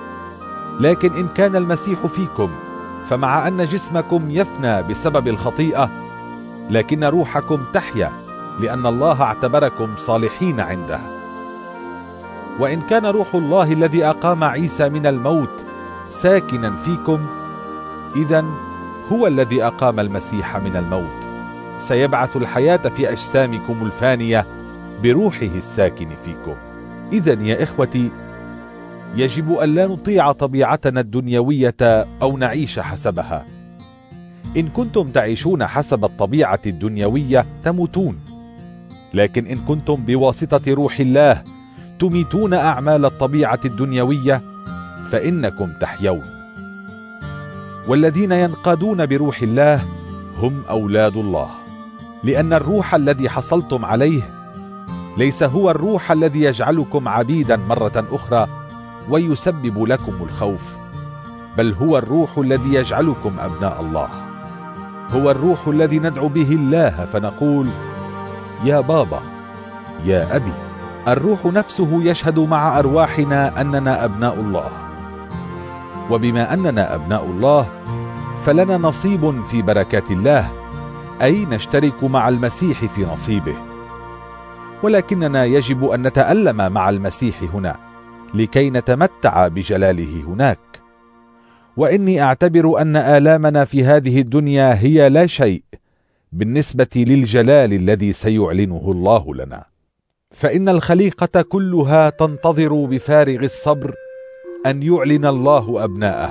لكن إن كان المسيح فيكم فمع أن جسمكم يفنى بسبب الخطيئة، لكن روحكم تحيا لأن الله اعتبركم صالحين عنده. وإن كان روح الله الذي أقام عيسى من الموت ساكنا فيكم، إذن هو الذي أقام المسيح من الموت سيبعث الحياة في أجسامكم الفانية بروحه الساكن فيكم. إذن يا إخوتي، يجب أن لا نطيع طبيعتنا الدنيوية أو نعيش حسبها. إن كنتم تعيشون حسب الطبيعة الدنيوية تموتون، لكن إن كنتم بواسطة روح الله تميتون أعمال الطبيعة الدنيوية فإنكم تحيون. والذين ينقادون بروح الله هم أولاد الله، لأن الروح الذي حصلتم عليه ليس هو الروح الذي يجعلكم عبيدا مرة أخرى ويسبب لكم الخوف، بل هو الروح الذي يجعلكم أبناء الله. هو الروح الذي ندعو به الله فنقول يا بابا، يا أبي. الروح نفسه يشهد مع أرواحنا أننا أبناء الله. وبما أننا أبناء الله فلنا نصيب في بركات الله، أي نشترك مع المسيح في نصيبه. ولكننا يجب أن نتألم مع المسيح هنا لكي نتمتع بجلاله هناك. وإني أعتبر أن آلامنا في هذه الدنيا هي لا شيء بالنسبة للجلال الذي سيعلنه الله لنا. فإن الخليقة كلها تنتظر بفارغ الصبر أن يعلن الله أبناءه،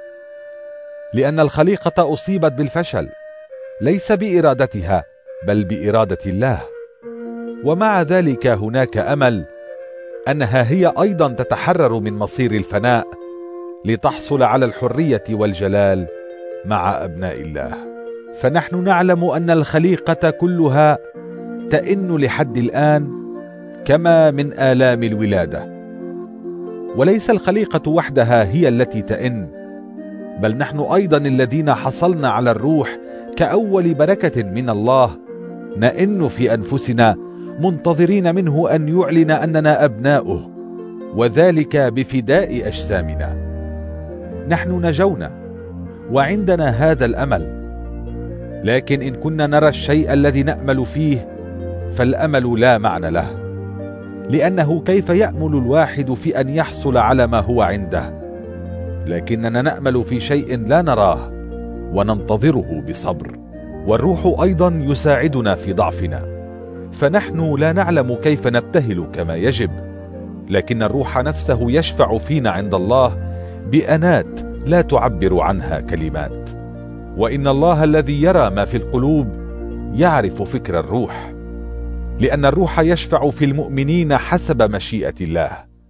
لأن الخليقة أصيبت بالفشل ليس بإرادتها بل بإرادة الله. ومع ذلك هناك أمل أنها هي أيضا تتحرر من مصير الفناء لتحصل على الحرية والجلال مع أبناء الله. فنحن نعلم أن الخليقة كلها تئن لحد الآن كما من آلام الولادة. وليس الخليقة وحدها هي التي تئن، بل نحن أيضا الذين حصلنا على الروح كأول بركة من الله نئن في أنفسنا منتظرين منه أن يعلن أننا أبناؤه، وذلك بفداء أجسامنا. نحن نجونا وعندنا هذا الأمل، لكن إن كنا نرى الشيء الذي نأمل فيه فالأمل لا معنى له، لأنه كيف يأمل الواحد في أن يحصل على ما هو عنده؟ لكننا نأمل في شيء لا نراه وننتظره بصبر. والروح أيضا يساعدنا في ضعفنا، فنحن لا نعلم كيف نبتهل كما يجب، لكن الروح نفسه يشفع فينا عند الله بأنات لا تعبر عنها كلمات. وإن الله الذي يرى ما في القلوب يعرف فكر الروح، لأن الروح يشفع في المؤمنين حسب مشيئة الله.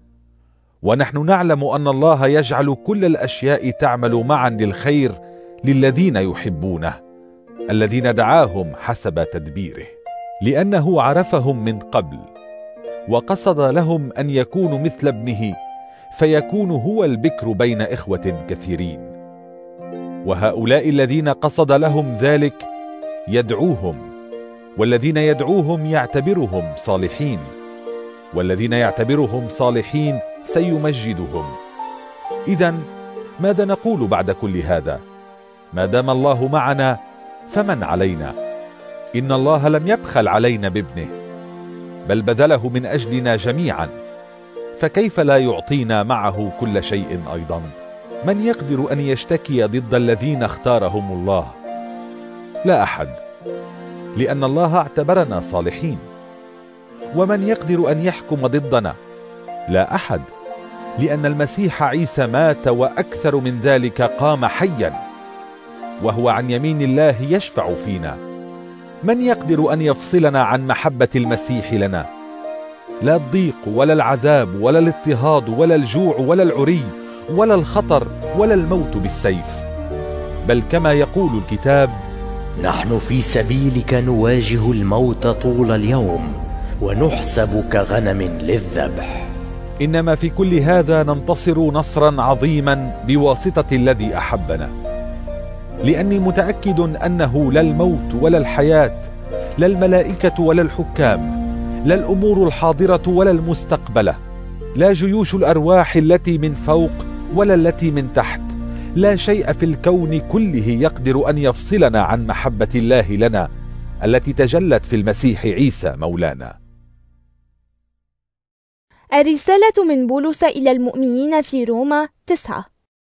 ونحن نعلم أن الله يجعل كل الأشياء تعمل معا للخير للذين يحبونه، الذين دعاهم حسب تدبيره، لأنه عرفهم من قبل وقصد لهم أن يكونوا مثل ابنه فيكون هو البكر بين إخوة كثيرين. وهؤلاء الذين قصد لهم ذلك يدعوهم، والذين يدعوهم يعتبرهم صالحين، والذين يعتبرهم صالحين سيمجدهم. إذن ماذا نقول بعد كل هذا؟ ما دام الله معنا فمن علينا؟ إن الله لم يبخل علينا بابنه، بل بذله من أجلنا جميعا، فكيف لا يعطينا معه كل شيء أيضا؟ من يقدر أن يشتكي ضد الذين اختارهم الله؟ لا أحد، لأن الله اعتبرنا صالحين. ومن يقدر أن يحكم ضدنا؟ لا أحد، لأن المسيح عيسى مات وأكثر من ذلك قام حيا، وهو عن يمين الله يشفع فينا. من يقدر أن يفصلنا عن محبة المسيح لنا؟ لا الضيق ولا العذاب ولا الاضطهاد ولا الجوع ولا العري ولا الخطر ولا الموت بالسيف، بل كما يقول الكتاب: نحن في سبيلك نواجه الموت طول اليوم ونحسب كغنم للذبح. إنما في كل هذا ننتصر نصرا عظيما بواسطة الذي أحبنا، لأني متأكد أنه لا الموت ولا الحياة، لا الملائكة ولا الحكام، لا الأمور الحاضرة ولا المستقبلة، لا جيوش الأرواح التي من فوق ولا التي من تحت، لا شيء في الكون كله يقدر أن يفصلنا عن محبة الله لنا التي تجلت في المسيح عيسى مولانا. الرسالة من بولس إلى المؤمنين في روما تسعة.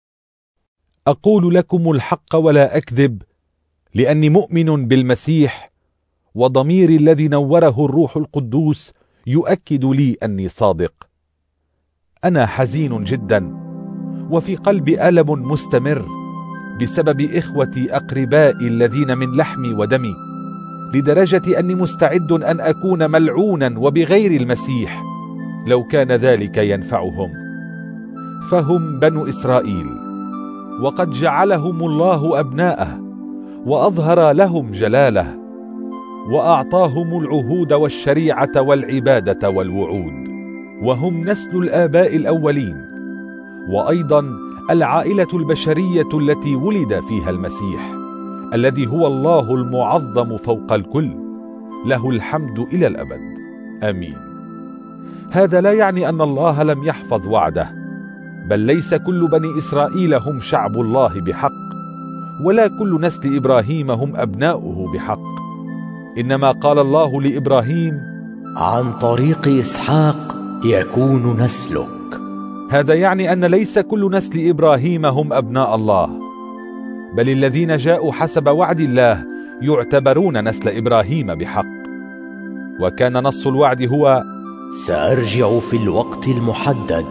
أقول لكم الحق ولا أكذب، لأني مؤمن بالمسيح، وضميري الذي نوره الروح القدوس يؤكد لي أني صادق. أنا حزين جدا، وفي قلبي ألم مستمر بسبب إخوتي أقربائي الذين من لحمي ودمي، لدرجة أني مستعد أن أكون ملعونا وبغير المسيح لو كان ذلك ينفعهم. فهم بنو إسرائيل، وقد جعلهم الله أبناءه، وأظهر لهم جلاله، وأعطاهم العهود والشريعة والعبادة والوعود، وهم نسل الآباء الأولين، وأيضا العائلة البشرية التي ولد فيها المسيح، الذي هو الله المعظم فوق الكل، له الحمد إلى الأبد. آمين. هذا لا يعني أن الله لم يحفظ وعده، بل ليس كل بني إسرائيل هم شعب الله بحق، ولا كل نسل إبراهيم هم أبناؤه بحق. إنما قال الله لإبراهيم: عن طريق إسحاق يكون نسلك. هذا يعني أن ليس كل نسل إبراهيم هم أبناء الله، بل الذين جاءوا حسب وعد الله يعتبرون نسل إبراهيم بحق. وكان نص الوعد هو: سأرجع في الوقت المحدد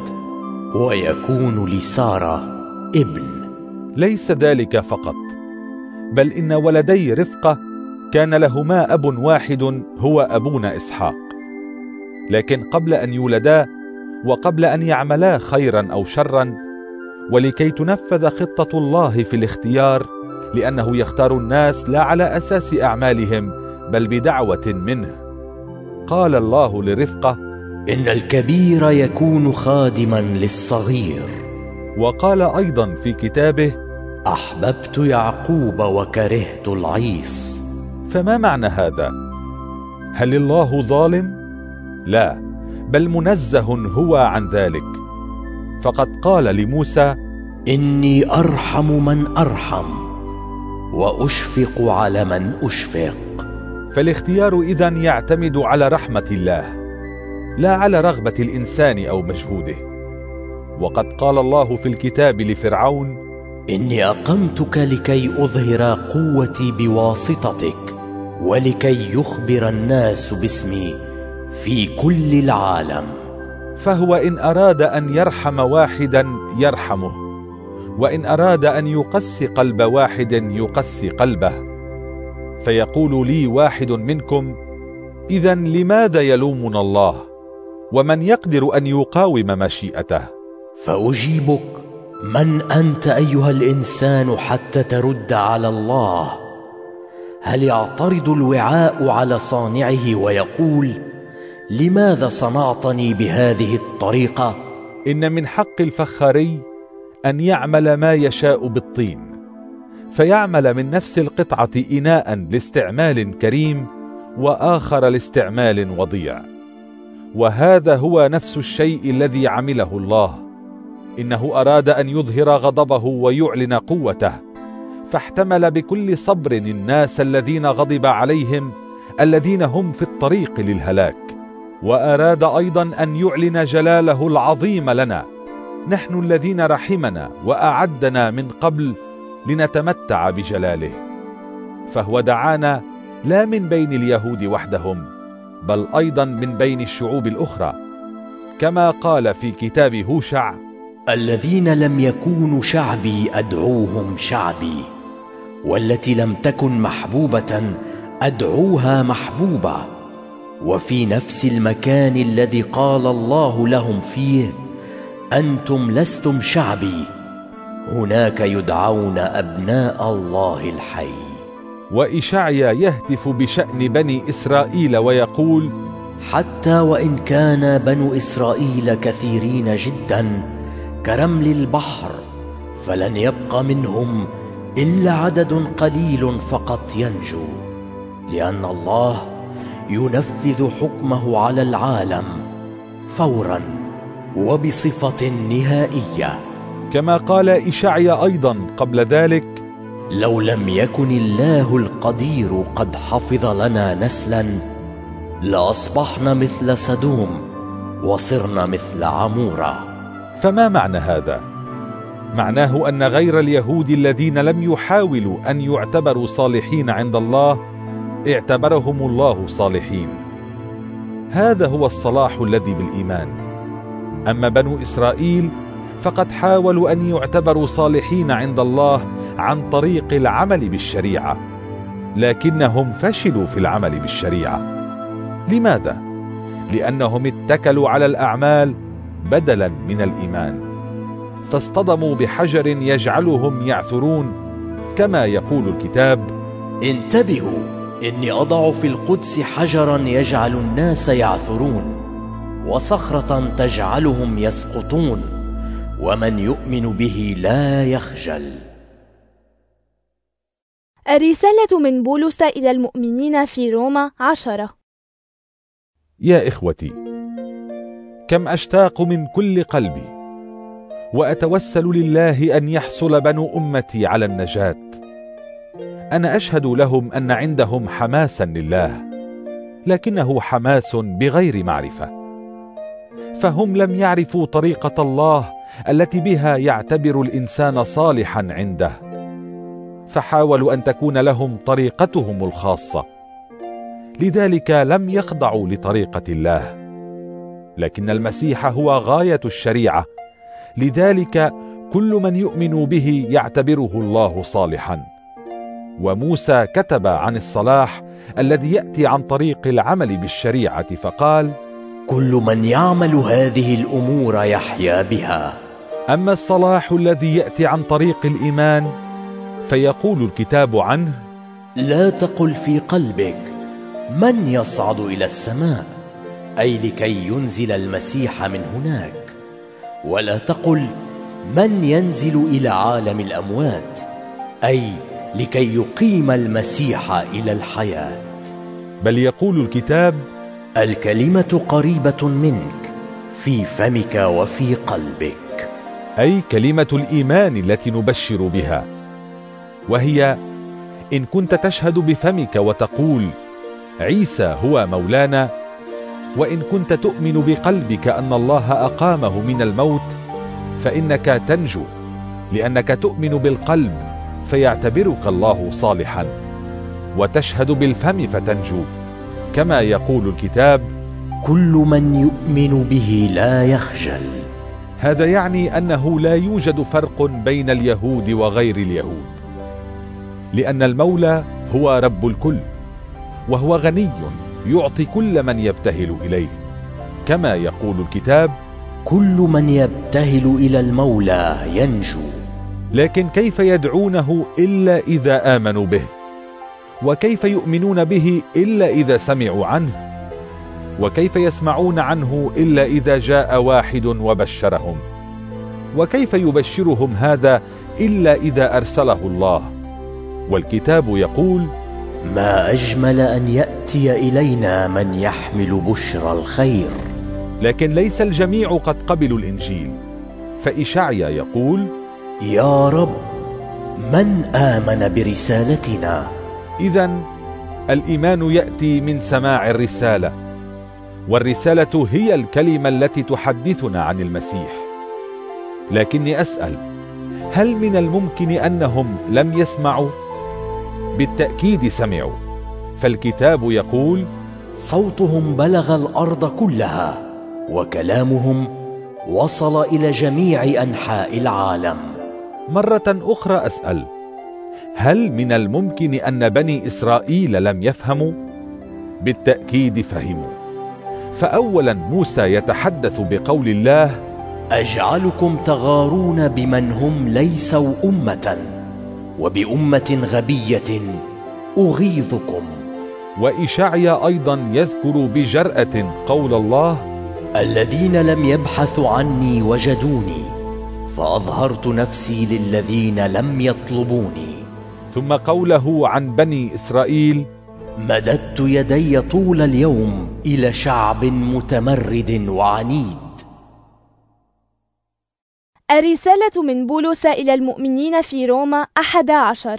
ويكون لسارة ابن. ليس ذلك فقط، بل إن ولدي رفقة كان لهما أب واحد هو أبونا إسحاق، لكن قبل أن يولدا وقبل أن يعملا خيرا أو شرا، ولكي تنفذ خطة الله في الاختيار، لأنه يختار الناس لا على أساس أعمالهم بل بدعوة منه، قال الله لرفقة: إن الكبير يكون خادما للصغير. وقال أيضا في كتابه: أحببت يعقوب وكرهت العيص. فما معنى هذا؟ هل الله ظالم؟ لا، بل منزه هو عن ذلك، فقد قال لموسى: إني أرحم من أرحم وأشفق على من أشفق. فالاختيار إذن يعتمد على رحمة الله، لا على رغبة الإنسان أو مجهوده. وقد قال الله في الكتاب لفرعون: إني أقمتك لكي أظهر قوتي بواسطتك، ولكي يخبر الناس باسمي في كل العالم. فهو إن أراد أن يرحم واحدا يرحمه، وإن أراد أن يقسي قلب واحد يقسي قلبه. فيقول لي واحد منكم: إذن لماذا يلومنا الله؟ ومن يقدر أن يقاوم مشيئته؟ فأجيبك: من أنت أيها الإنسان حتى ترد على الله؟ هل يعترض الوعاء على صانعه ويقول: لماذا صنعتني بهذه الطريقة؟ إن من حق الفخاري أن يعمل ما يشاء بالطين، فيعمل من نفس القطعة إناء لاستعمال كريم وآخر لاستعمال وضيع. وهذا هو نفس الشيء الذي عمله الله. إنه أراد أن يظهر غضبه ويعلن قوته، فاحتمل بكل صبر الناس الذين غضب عليهم الذين هم في الطريق للهلاك، وأراد أيضا أن يعلن جلاله العظيم لنا نحن الذين رحمنا وأعدنا من قبل لنتمتع بجلاله. فهو دعانا لا من بين اليهود وحدهم، بل أيضا من بين الشعوب الأخرى، كما قال في كتاب هوشع: الذين لم يكونوا شعبي أدعوهم شعبي، والتي لم تكن محبوبة أدعوها محبوبة. وفي نفس المكان الذي قال الله لهم فيه: أنتم لستم شعبي، هناك يدعون أبناء الله الحي. وإشعيا يهتف بشأن بني إسرائيل ويقول: حتى وإن كان بنو إسرائيل كثيرين جدا كرمل البحر، فلن يبق منهم إلا عدد قليل فقط ينجو، لأن الله ينفذ حكمه على العالم فورا وبصفة نهائية. كما قال إشعيا أيضا قبل ذلك: لو لم يكن الله القدير قد حفظ لنا نسلا، لأصبحنا مثل سدوم وصرنا مثل عمورة. فما معنى هذا؟ معناه أن غير اليهود الذين لم يحاولوا أن يعتبروا صالحين عند الله اعتبرهم الله صالحين. هذا هو الصلاح الذي بالإيمان. أما بنو إسرائيل فقد حاولوا أن يعتبروا صالحين عند الله عن طريق العمل بالشريعة، لكنهم فشلوا في العمل بالشريعة. لماذا؟ لأنهم اتكلوا على الأعمال بدلا من الإيمان، فاصطدموا بحجر يجعلهم يعثرون، كما يقول الكتاب: انتبهوا، إني أضع في القدس حجرا يجعل الناس يعثرون، وصخرة تجعلهم يسقطون، ومن يؤمن به لا يخجل. الرسالة من بولس إلى المؤمنين في روما عشرة. يا إخوتي، كم أشتاق من كل قلبي وأتوسل لله أن يحصل بنو أمتي على النجاة. أنا أشهد لهم أن عندهم حماسا لله، لكنه حماس بغير معرفة، فهم لم يعرفوا طريقة الله التي بها يعتبر الإنسان صالحا عنده، فحاولوا أن تكون لهم طريقتهم الخاصة، لذلك لم يخضعوا لطريقة الله. لكن المسيح هو غاية الشريعة، لذلك كل من يؤمن به يعتبره الله صالحا. وموسى كتب عن الصلاح الذي يأتي عن طريق العمل بالشريعة فقال: كل من يعمل هذه الأمور يحيا بها. أما الصلاح الذي يأتي عن طريق الإيمان فيقول الكتاب عنه: لا تقل في قلبك من يصعد إلى السماء، أي لكي ينزل المسيح من هناك، ولا تقل من ينزل إلى عالم الأموات، أي لكي يقيم المسيح إلى الحياة. بل يقول الكتاب: الكلمة قريبة منك، في فمك وفي قلبك، أي كلمة الإيمان التي نبشر بها، وهي: إن كنت تشهد بفمك وتقول عيسى هو مولانا، وإن كنت تؤمن بقلبك أن الله أقامه من الموت، فإنك تنجو، لأنك تؤمن بالقلب فيعتبرك الله صالحا، وتشهد بالفم فتنجو، كما يقول الكتاب: كل من يؤمن به لا يخجل. هذا يعني أنه لا يوجد فرق بين اليهود وغير اليهود، لأن المولى هو رب الكل، وهو غني يعطي كل من يبتهل إليه، كما يقول الكتاب: كل من يبتهل إلى المولى ينجو. لكن كيف يدعونه إلا إذا آمنوا به؟ وكيف يؤمنون به إلا إذا سمعوا عنه؟ وكيف يسمعون عنه إلا إذا جاء واحد وبشرهم؟ وكيف يبشرهم هذا إلا إذا أرسله الله؟ والكتاب يقول: ما أجمل أن يأتي إلينا من يحمل بشرى الخير. لكن ليس الجميع قد قبلوا الإنجيل. فإشعيا يقول: يا رب، من آمن برسالتنا؟ إذن الإيمان يأتي من سماع الرسالة، والرسالة هي الكلمة التي تحدثنا عن المسيح. لكني أسأل: هل من الممكن أنهم لم يسمعوا؟ بالتأكيد سمعوا، فالكتاب يقول: صوتهم بلغ الأرض كلها، وكلامهم وصل إلى جميع أنحاء العالم. مرة أخرى أسأل: هل من الممكن أن بني إسرائيل لم يفهموا؟ بالتأكيد فهموا. فأولا موسى يتحدث بقول الله: أجعلكم تغارون بمن هم ليسوا أمة، وبأمة غبية أغيظكم. وإشعيا أيضا يذكر بجرأة قول الله: الذين لم يبحثوا عني وجدوني، فأظهرت نفسي للذين لم يطلبوني. ثم قوله عن بني إسرائيل: مددت يدي طول اليوم إلى شعب متمرد وعنيد. الرسالة من بولس إلى المؤمنين في روما أحد عشر.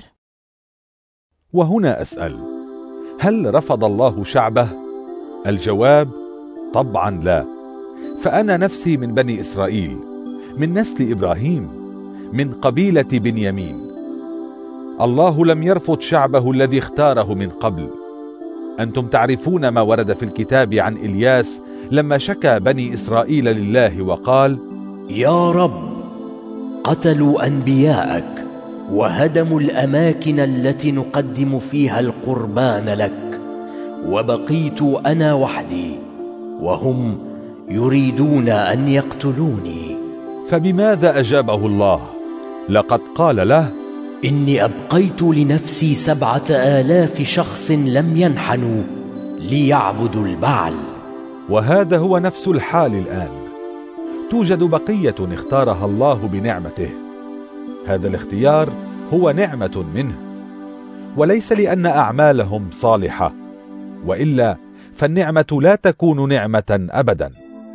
وهنا أسأل: هل رفض الله شعبه؟ الجواب: طبعا لا. فأنا نفسي من بني إسرائيل، من نسل إبراهيم، من قبيلة بنيامين. الله لم يرفض شعبه الذي اختاره من قبل. أنتم تعرفون ما ورد في الكتاب عن إلياس لما شكى بني إسرائيل لله وقال: يا رب، قتلوا أنبياءك وهدموا الأماكن التي نقدم فيها القربان لك، وبقيت أنا وحدي، وهم يريدون أن يقتلوني. فبماذا أجابه الله؟ لقد قال له: إني أبقيت لنفسي سبعة آلاف شخص لم ينحنوا ليعبدوا البعل. وهذا هو نفس الحال الآن. توجد بقية اختارها الله بنعمته. هذا الاختيار هو نعمة منه، وليس لأن أعمالهم صالحة، وإلا فالنعمة لا تكون نعمة أبدا.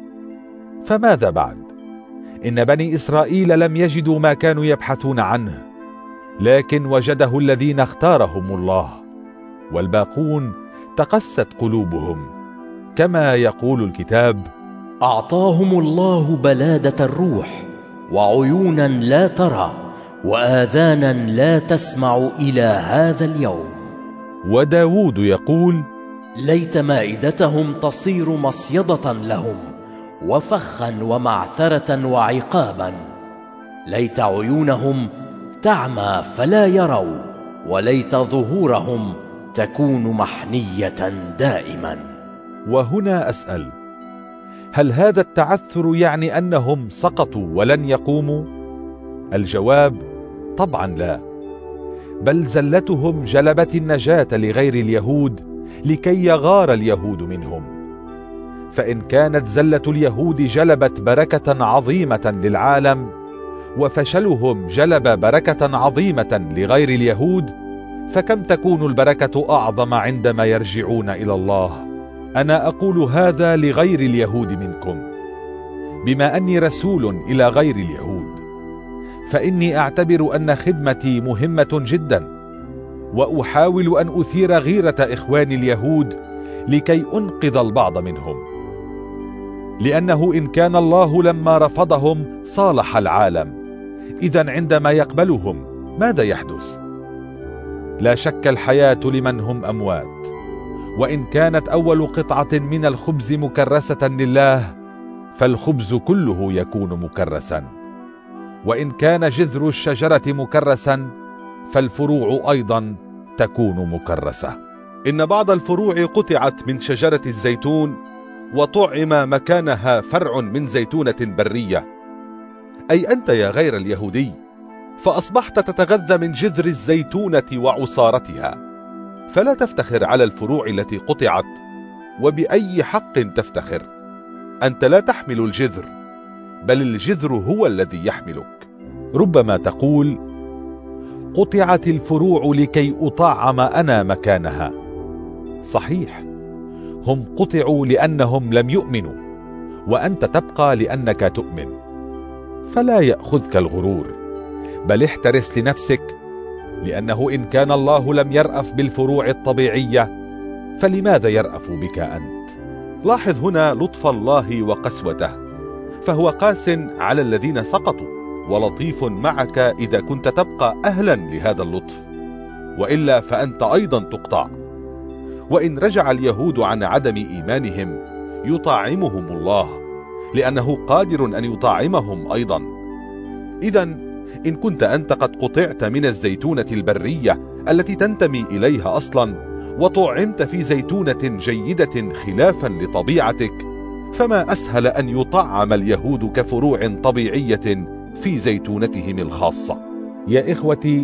فماذا بعد؟ إن بني إسرائيل لم يجدوا ما كانوا يبحثون عنه، لكن وجده الذين اختارهم الله، والباقون تقست قلوبهم، كما يقول الكتاب: أعطاهم الله بلادة الروح، وعيونا لا ترى، وآذانا لا تسمع إلى هذا اليوم. وداود يقول: ليت مائدتهم تصير مصيدة لهم، وفخا ومعثرة وعقابا. ليت عيونهم تعمى فلا يروا، وليت ظهورهم تكون محنية دائما. وهنا أسأل: هل هذا التعثر يعني أنهم سقطوا ولن يقوموا؟ الجواب: طبعا لا، بل زلتهم جلبت النجاة لغير اليهود لكي يغار اليهود منهم. فإن كانت زلة اليهود جلبت بركة عظيمة للعالم، وفشلهم جلب بركة عظيمة لغير اليهود، فكم تكون البركة أعظم عندما يرجعون إلى الله. أنا أقول هذا لغير اليهود منكم، بما أني رسول إلى غير اليهود، فإني أعتبر أن خدمتي مهمة جدا، وأحاول أن أثير غيرة إخواني اليهود لكي أنقذ البعض منهم. لأنه إن كان الله لما رفضهم صالح العالم، إذن عندما يقبلهم ماذا يحدث؟ لا شك الحياة لمن هم أموات. وإن كانت أول قطعة من الخبز مكرسة لله، فالخبز كله يكون مكرسا. وإن كان جذر الشجرة مكرسا، فالفروع أيضا تكون مكرسة. إن بعض الفروع قطعت من شجرة الزيتون، وطعم مكانها فرع من زيتونة برية، أي أنت يا غير اليهودي، فأصبحت تتغذى من جذر الزيتونة وعصارتها. فلا تفتخر على الفروع التي قطعت، وبأي حق تفتخر؟ أنت لا تحمل الجذر، بل الجذر هو الذي يحملك. ربما تقول: قطعت الفروع لكي أطعم أنا مكانها. صحيح، هم قطعوا لأنهم لم يؤمنوا، وأنت تبقى لأنك تؤمن. فلا يأخذك الغرور، بل احترس لنفسك، لأنه إن كان الله لم يرأف بالفروع الطبيعية فلماذا يرأف بك أنت؟ لاحظ هنا لطف الله وقسوته، فهو قاس على الذين سقطوا ولطيف معك إذا كنت تبقى أهلا لهذا اللطف، وإلا فأنت أيضا تقطع. وإن رجع اليهود عن عدم إيمانهم يطعمهم الله، لأنه قادر أن يطعمهم أيضا. إذن إن كنت أنت قد قطعت من الزيتونة البرية التي تنتمي إليها أصلا وطعمت في زيتونة جيدة خلافا لطبيعتك، فما أسهل أن يطعم اليهود كفروع طبيعية في زيتونتهم الخاصة. يا إخوتي،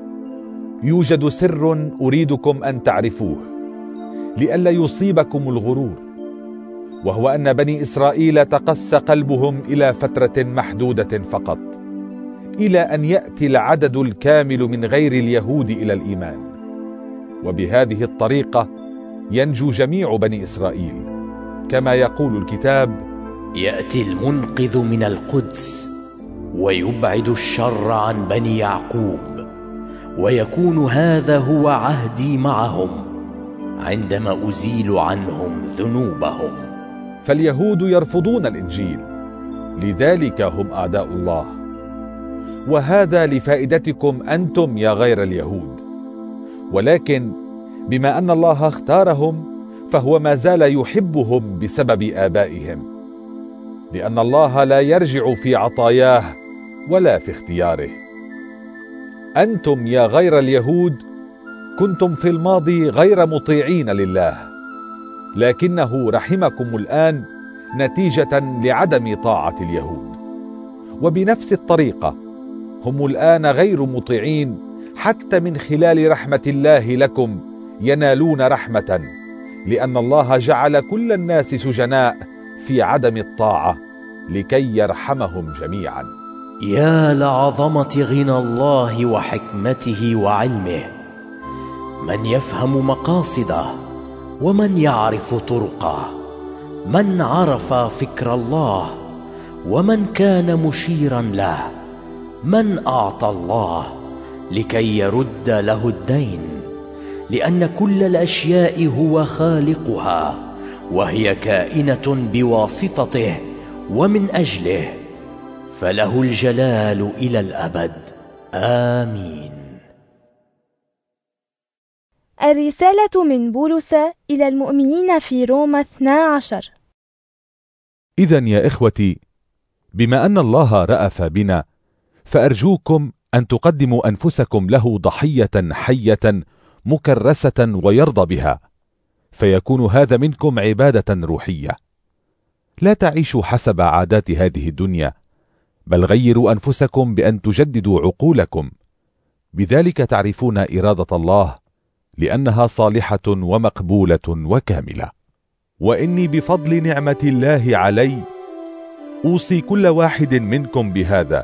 يوجد سر أريدكم أن تعرفوه لئلا يصيبكم الغرور، وهو أن بني إسرائيل تقسى قلبهم إلى فترة محدودة فقط، إلى أن يأتي العدد الكامل من غير اليهود إلى الإيمان، وبهذه الطريقة ينجو جميع بني إسرائيل، كما يقول الكتاب: يأتي المنقذ من القدس ويبعد الشر عن بني يعقوب، ويكون هذا هو عهدي معهم عندما أزيل عنهم ذنوبهم. فاليهود يرفضون الإنجيل، لذلك هم أعداء الله، وهذا لفائدتكم أنتم يا غير اليهود. ولكن بما أن الله اختارهم فهو ما زال يحبهم بسبب آبائهم، لأن الله لا يرجع في عطاياه ولا في اختياره. أنتم يا غير اليهود كنتم في الماضي غير مطيعين لله، لكنه رحمكم الآن نتيجة لعدم طاعة اليهود، وبنفس الطريقة هم الآن غير مطيعين حتى من خلال رحمة الله لكم ينالون رحمة، لأن الله جعل كل الناس سجناء في عدم الطاعة لكي يرحمهم جميعا. يا لعظمة غنى الله وحكمته وعلمه، من يفهم مقاصده ومن يعرف طرقه، من عرف فكر الله ومن كان مشيرا له، من أعطى الله لكي يرد له الدين، لأن كل الأشياء هو خالقها وهي كائنة بواسطته ومن أجله، فله الجلال إلى الأبد. آمين. الرسالة من بولس إلى المؤمنين في روما اثنا عشر. إذن يا إخوتي، بما أن الله رأف بنا فأرجوكم أن تقدموا أنفسكم له ضحية حية مكرسة ويرضى بها، فيكون هذا منكم عبادة روحية. لا تعيشوا حسب عادات هذه الدنيا، بل غيروا أنفسكم بأن تجددوا عقولكم، بذلك تعرفون إرادة الله، لأنها صالحة ومقبولة وكاملة. وإني بفضل نعمة الله علي أوصي كل واحد منكم بهذا: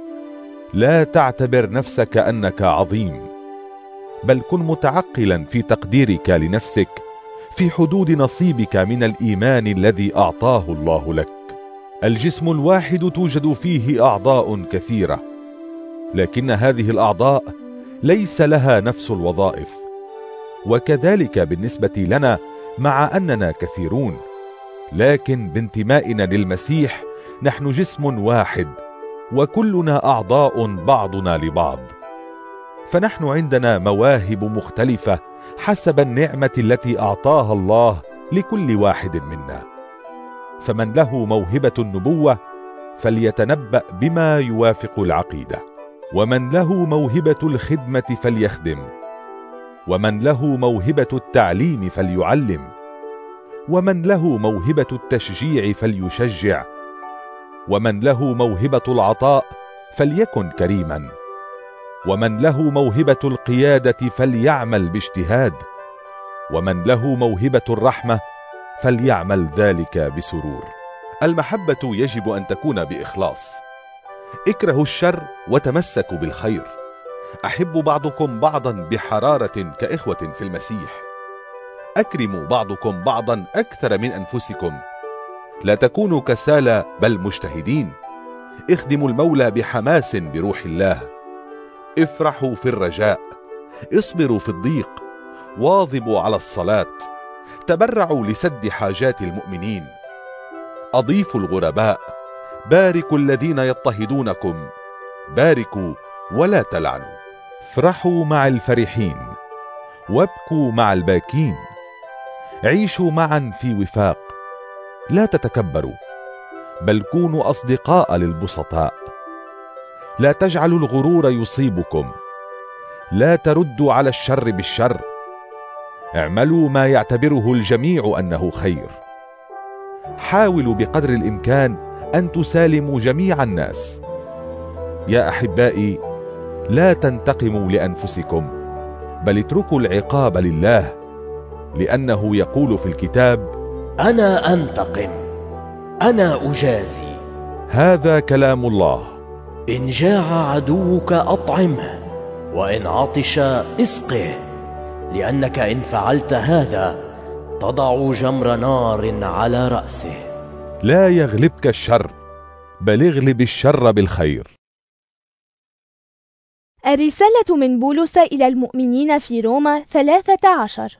لا تعتبر نفسك أنك عظيم، بل كن متعقلا في تقديرك لنفسك في حدود نصيبك من الإيمان الذي أعطاه الله لك. الجسم الواحد توجد فيه أعضاء كثيرة، لكن هذه الأعضاء ليس لها نفس الوظائف، وكذلك بالنسبة لنا مع أننا كثيرون، لكن بانتمائنا للمسيح نحن جسم واحد، وكلنا أعضاء بعضنا لبعض. فنحن عندنا مواهب مختلفة حسب النعمة التي أعطاها الله لكل واحد منا. فمن له موهبة النبوة فليتنبأ بما يوافق العقيدة، ومن له موهبة الخدمة فليخدم، ومن له موهبة التعليم فليعلم، ومن له موهبة التشجيع فليشجع، ومن له موهبة العطاء فليكن كريما، ومن له موهبة القيادة فليعمل باجتهاد، ومن له موهبة الرحمة فليعمل ذلك بسرور. المحبة يجب أن تكون بإخلاص. اكرهوا الشر وتمسكوا بالخير. أحبوا بعضكم بعضا بحرارة كإخوة في المسيح. أكرموا بعضكم بعضا أكثر من أنفسكم. لا تكونوا كسالى بل مجتهدين. اخدموا المولى بحماس بروح الله. افرحوا في الرجاء، اصبروا في الضيق، واظبوا على الصلاة، تبرعوا لسد حاجات المؤمنين، أضيفوا الغرباء، باركوا الذين يضطهدونكم، باركوا ولا تلعنوا. افرحوا مع الفرحين، وابكوا مع الباكين، عيشوا معا في وفاق، لا تتكبروا، بل كونوا أصدقاء للبسطاء. لا تجعلوا الغرور يصيبكم، لا تردوا على الشر بالشر، اعملوا ما يعتبره الجميع أنه خير. حاولوا بقدر الإمكان أن تسالموا جميع الناس. يا أحبائي، لا تنتقموا لأنفسكم، بل اتركوا العقاب لله، لأنه يقول في الكتاب: أنا أنتقم، أنا أجازي. هذا كلام الله. إن جاع عدوك أطعمه، وإن عطش اسقه، لأنك إن فعلت هذا تضع جمر نار على رأسه. لا يغلبك الشر، بل اغلب الشر بالخير. الرسالة من بولس إلى المؤمنين في روما ثلاثة عشر.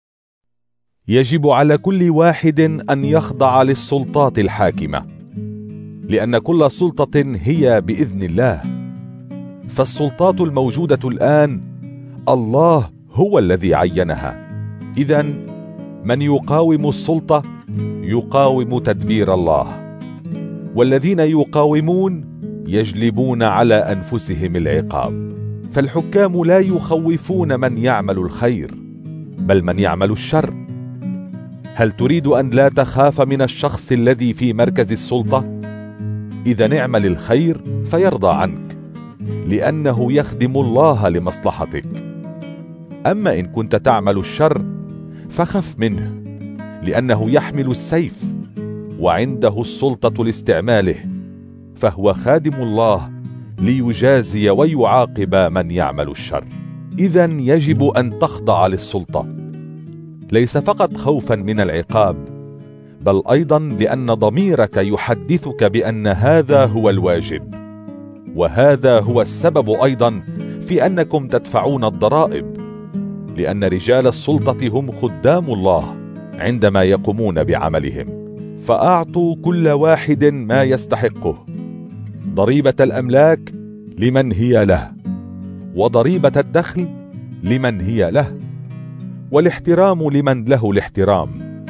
يجب على كل واحد أن يخضع للسلطات الحاكمة، لأن كل سلطة هي بإذن الله. فالسلطات الموجودة الآن الله هو الذي عينها. إذن من يقاوم السلطة يقاوم تدبير الله، والذين يقاومون يجلبون على أنفسهم العقاب. فالحكام لا يخوفون من يعمل الخير، بل من يعمل الشر. هل تريد أن لا تخاف من الشخص الذي في مركز السلطة؟ إذا اعمل الخير فيرضى عنك، لأنه يخدم الله لمصلحتك. أما إن كنت تعمل الشر فخف منه، لأنه يحمل السيف، وعنده السلطة لاستعماله، فهو خادم الله ليجازي ويعاقب من يعمل الشر. إذن يجب أن تخضع للسلطة، ليس فقط خوفا من العقاب، بل أيضا لأن ضميرك يحدثك بأن هذا هو الواجب. وهذا هو السبب أيضا في أنكم تدفعون الضرائب، لأن رجال السلطة هم خدام الله عندما يقومون بعملهم. فأعطوا كل واحد ما يستحقه. ضريبة الأملاك لمن هي له، وضريبة الدخل لمن هي له، والاحترام لمن له الاحترام،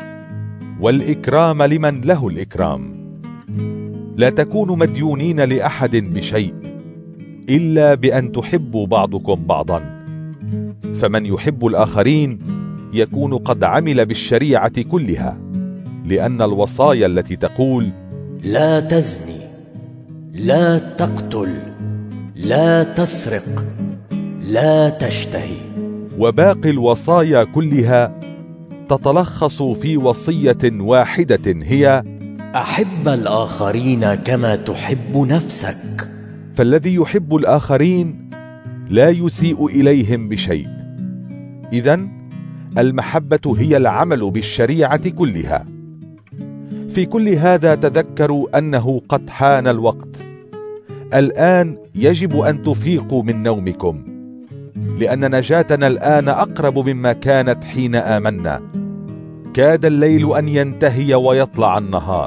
والإكرام لمن له الإكرام. لا تكونوا مديونين لأحد بشيء، إلا بأن تحبوا بعضكم بعضا. فمن يحب الآخرين يكون قد عمل بالشريعة كلها، لأن الوصايا التي تقول: لا تزني، لا تقتل، لا تسرق، لا تشتهي، وباقي الوصايا كلها تتلخص في وصية واحدة، هي: أحب الآخرين كما تحب نفسك. فالذي يحب الآخرين لا يسيء إليهم بشيء. إذن المحبة هي العمل بالشريعة كلها. في كل هذا تذكروا أنه قد حان الوقت. الآن يجب أن تفيقوا من نومكم، لأن نجاتنا الآن أقرب مما كانت حين آمنا. كاد الليل أن ينتهي ويطلع النهار،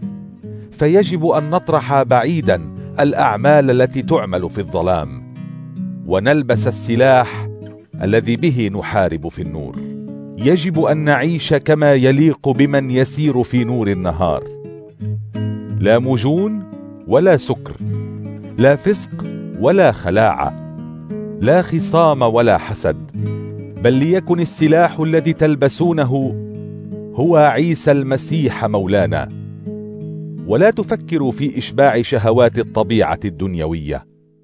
فيجب أن نطرح بعيدا الأعمال التي تعمل في الظلام، ونلبس السلاح الذي به نحارب في النور. يجب أن نعيش كما يليق بمن يسير في نور النهار. لا مجون ولا سكر، لا فسق ولا خلاعة، لا خصام ولا حسد، بل ليكن السلاح الذي تلبسونه هو عيسى المسيح مولانا. ولا تفكروا في إشباع شهوات الطبيعة الدنيوية.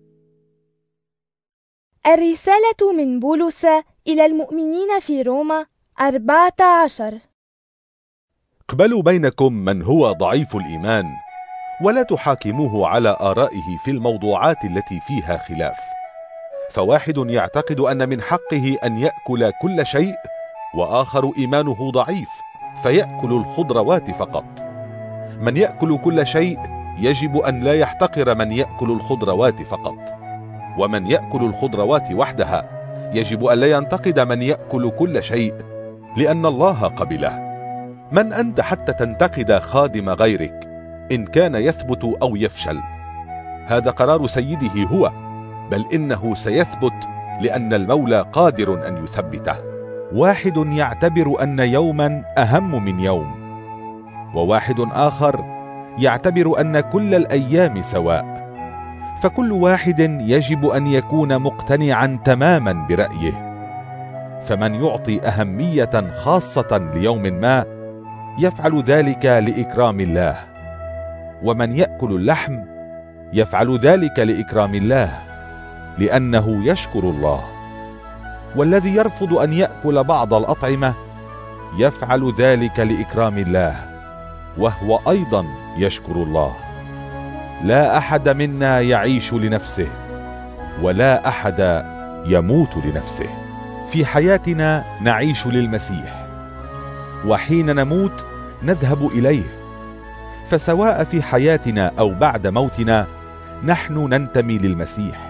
الرسالة من بولس إلى المؤمنين في روما أربعة عشر. اقبلوا بينكم من هو ضعيف الإيمان، ولا تحاكموه على آرائه في الموضوعات التي فيها خلاف. فواحد يعتقد أن من حقه أن يأكل كل شيء، وآخر إيمانه ضعيف فيأكل الخضروات فقط. من يأكل كل شيء يجب أن لا يحتقر من يأكل الخضروات فقط، ومن يأكل الخضروات وحدها يجب أن لا ينتقد من يأكل كل شيء، لأن الله قبله. من أنت حتى تنتقد خادم غيرك إن كان يثبت أو يفشل؟ هذا قرار سيده هو، بل إنه سيثبت لأن المولى قادر أن يثبته. واحد يعتبر أن يوما أهم من يوم، وواحد آخر يعتبر أن كل الأيام سواء، فكل واحد يجب أن يكون مقتنعا تماما برأيه. فمن يعطي أهمية خاصة ليوم ما يفعل ذلك لإكرام الله، ومن يأكل اللحم يفعل ذلك لإكرام الله لأنه يشكر الله، والذي يرفض أن يأكل بعض الأطعمة يفعل ذلك لإكرام الله وهو أيضا يشكر الله. لا أحد منا يعيش لنفسه، ولا أحد يموت لنفسه. في حياتنا نعيش للمسيح، وحين نموت نذهب إليه، فسواء في حياتنا أو بعد موتنا نحن ننتمي للمسيح.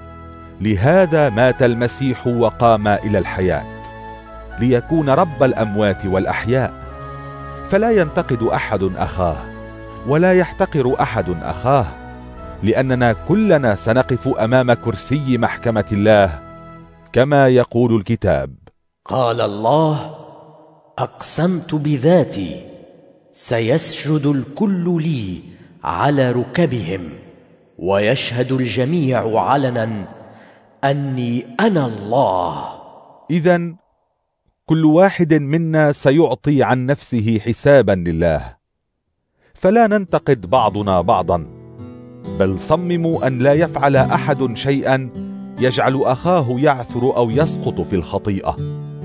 لهذا مات المسيح وقام إلى الحياة ليكون رب الأموات والأحياء. فلا ينتقد أحد أخاه، ولا يحتقر أحد أخاه، لأننا كلنا سنقف أمام كرسي محكمة الله كما يقول الكتاب: قال الله: أقسمت بذاتي سيسجد الكل لي على ركبهم، ويشهد الجميع علنا أني أنا الله. إذن كل واحد منا سيعطي عن نفسه حسابا لله، فلا ننتقد بعضنا بعضا، بل صمموا أن لا يفعل أحد شيئا يجعل أخاه يعثر أو يسقط في الخطيئة.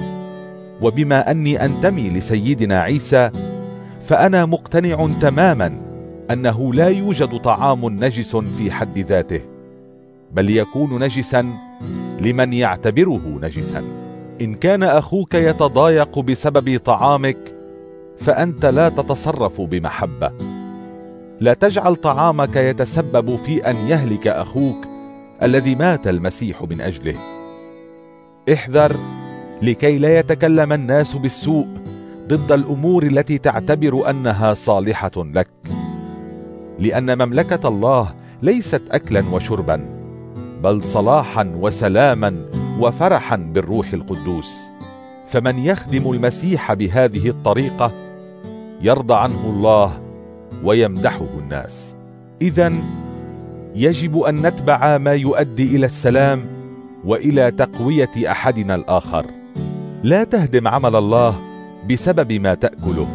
وبما أني أنتمي لسيدنا عيسى فأنا مقتنع تماما أنه لا يوجد طعام نجس في حد ذاته، بل يكون نجسا لمن يعتبره نجسا. إن كان أخوك يتضايق بسبب طعامك فأنت لا تتصرف بمحبة. لا تجعل طعامك يتسبب في أن يهلك أخوك الذي مات المسيح من أجله. احذر لكي لا يتكلم الناس بالسوء ضد الأمور التي تعتبر أنها صالحة لك، لأن مملكة الله ليست أكلا وشربا، بل صلاحا وسلاما وفرحا بالروح القدوس. فمن يخدم المسيح بهذه الطريقة يرضى عنه الله ويمدحه الناس. إذن يجب أن نتبع ما يؤدي إلى السلام وإلى تقوية أحدنا الآخر. لا تهدم عمل الله بسبب ما تأكله.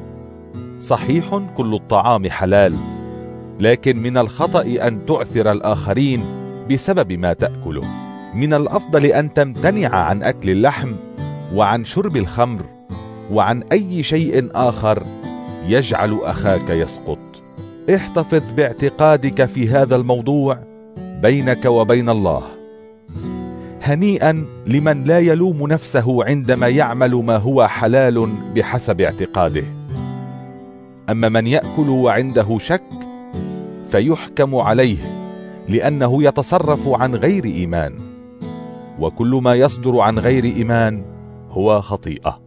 صحيح كل الطعام حلال، لكن من الخطأ أن تعثر الآخرين بسبب ما تأكله. من الأفضل أن تمتنع عن أكل اللحم وعن شرب الخمر وعن أي شيء آخر يجعل أخاك يسقط. احتفظ باعتقادك في هذا الموضوع بينك وبين الله. هنيئا لمن لا يلوم نفسه عندما يعمل ما هو حلال بحسب اعتقاده. أما من يأكل وعنده شك فيحكم عليه لأنه يتصرف عن غير إيمان، وكل ما يصدر عن غير إيمان هو خطيئة.